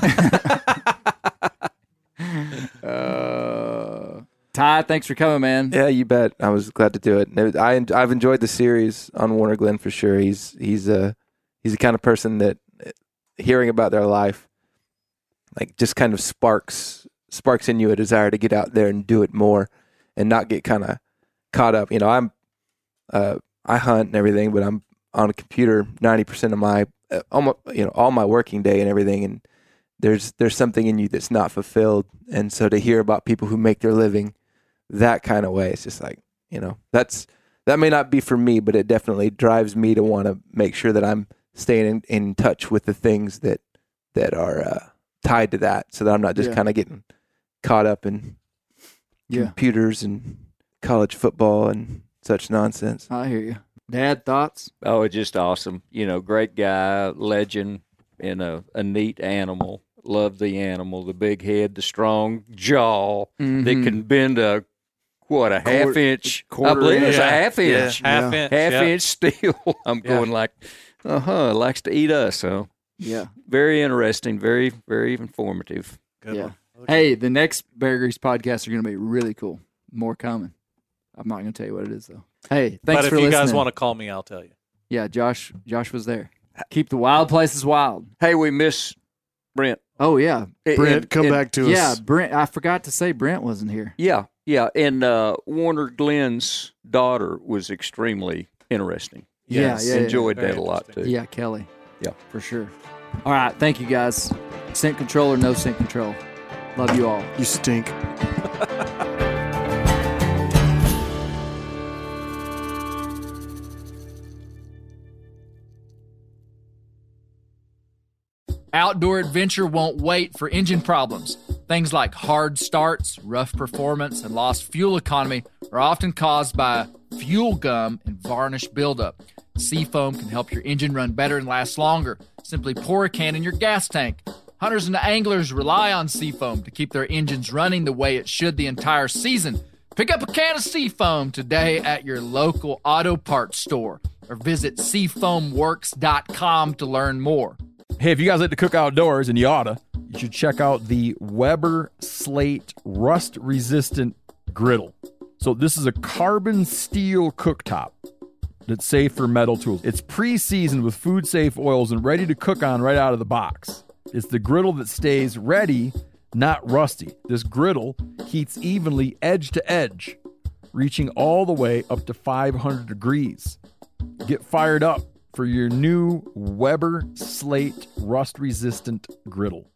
Ty, thanks for coming, man. Yeah, you bet. I was glad to do it. I've enjoyed the series on Warner Glenn for sure. He's the kind of person that hearing about their life, like, just kind of sparks in you a desire to get out there and do it more, and not get kind of caught up. You know, I hunt and everything, but I'm on a computer 90% of my all my working day and everything, and there's something in you that's not fulfilled. And so to hear about people who make their living that kind of way, it's just like, you know, that may not be for me, but it definitely drives me to want to make sure that I'm staying in touch with the things that are tied to that, so that I'm not just kind of getting caught up in computers and college football and such nonsense. I hear you. Dad, thoughts? Oh, it's just awesome. You know, great guy, legend, and a neat animal. Love the animal, the big head, the strong jaw that can bend a half inch. I believe it's a half inch. Half inch steel. I'm going like, likes to eat us. So yeah, very interesting, very, very informative. Good one. Hey, the next Bear Grease podcast are going to be really cool. More coming. I'm not going to tell you what it is though. Hey, thanks for listening. But if you guys want to call me, I'll tell you. Yeah, Josh was there. Keep the wild places wild. Hey, we miss Brent. Oh yeah, Brent, come back to us. Yeah, Brent. I forgot to say Brent wasn't here. Yeah, and Warner Glenn's daughter was extremely interesting. Yes. Yeah. Enjoyed that a lot too. Yeah, Kelly. Yeah, for sure. All right, thank you guys. Scent control or no scent control. Love you all. You stink. Outdoor adventure won't wait for engine problems. Things like hard starts, rough performance, and lost fuel economy are often caused by fuel gum and varnish buildup. Seafoam can help your engine run better and last longer. Simply pour a can in your gas tank. Hunters and anglers rely on Seafoam to keep their engines running the way it should the entire season. Pick up a can of Seafoam today at your local auto parts store or visit seafoamworks.com to learn more. Hey, if you guys like to cook outdoors, and you oughta, you should check out the Weber Slate rust-resistant griddle. So this is a carbon steel cooktop that's safe for metal tools. It's pre-seasoned with food-safe oils and ready to cook on right out of the box. It's the griddle that stays ready, not rusty. This griddle heats evenly edge to edge, reaching all the way up to 500 degrees. Get fired up for your new Weber Slate rust-resistant griddle.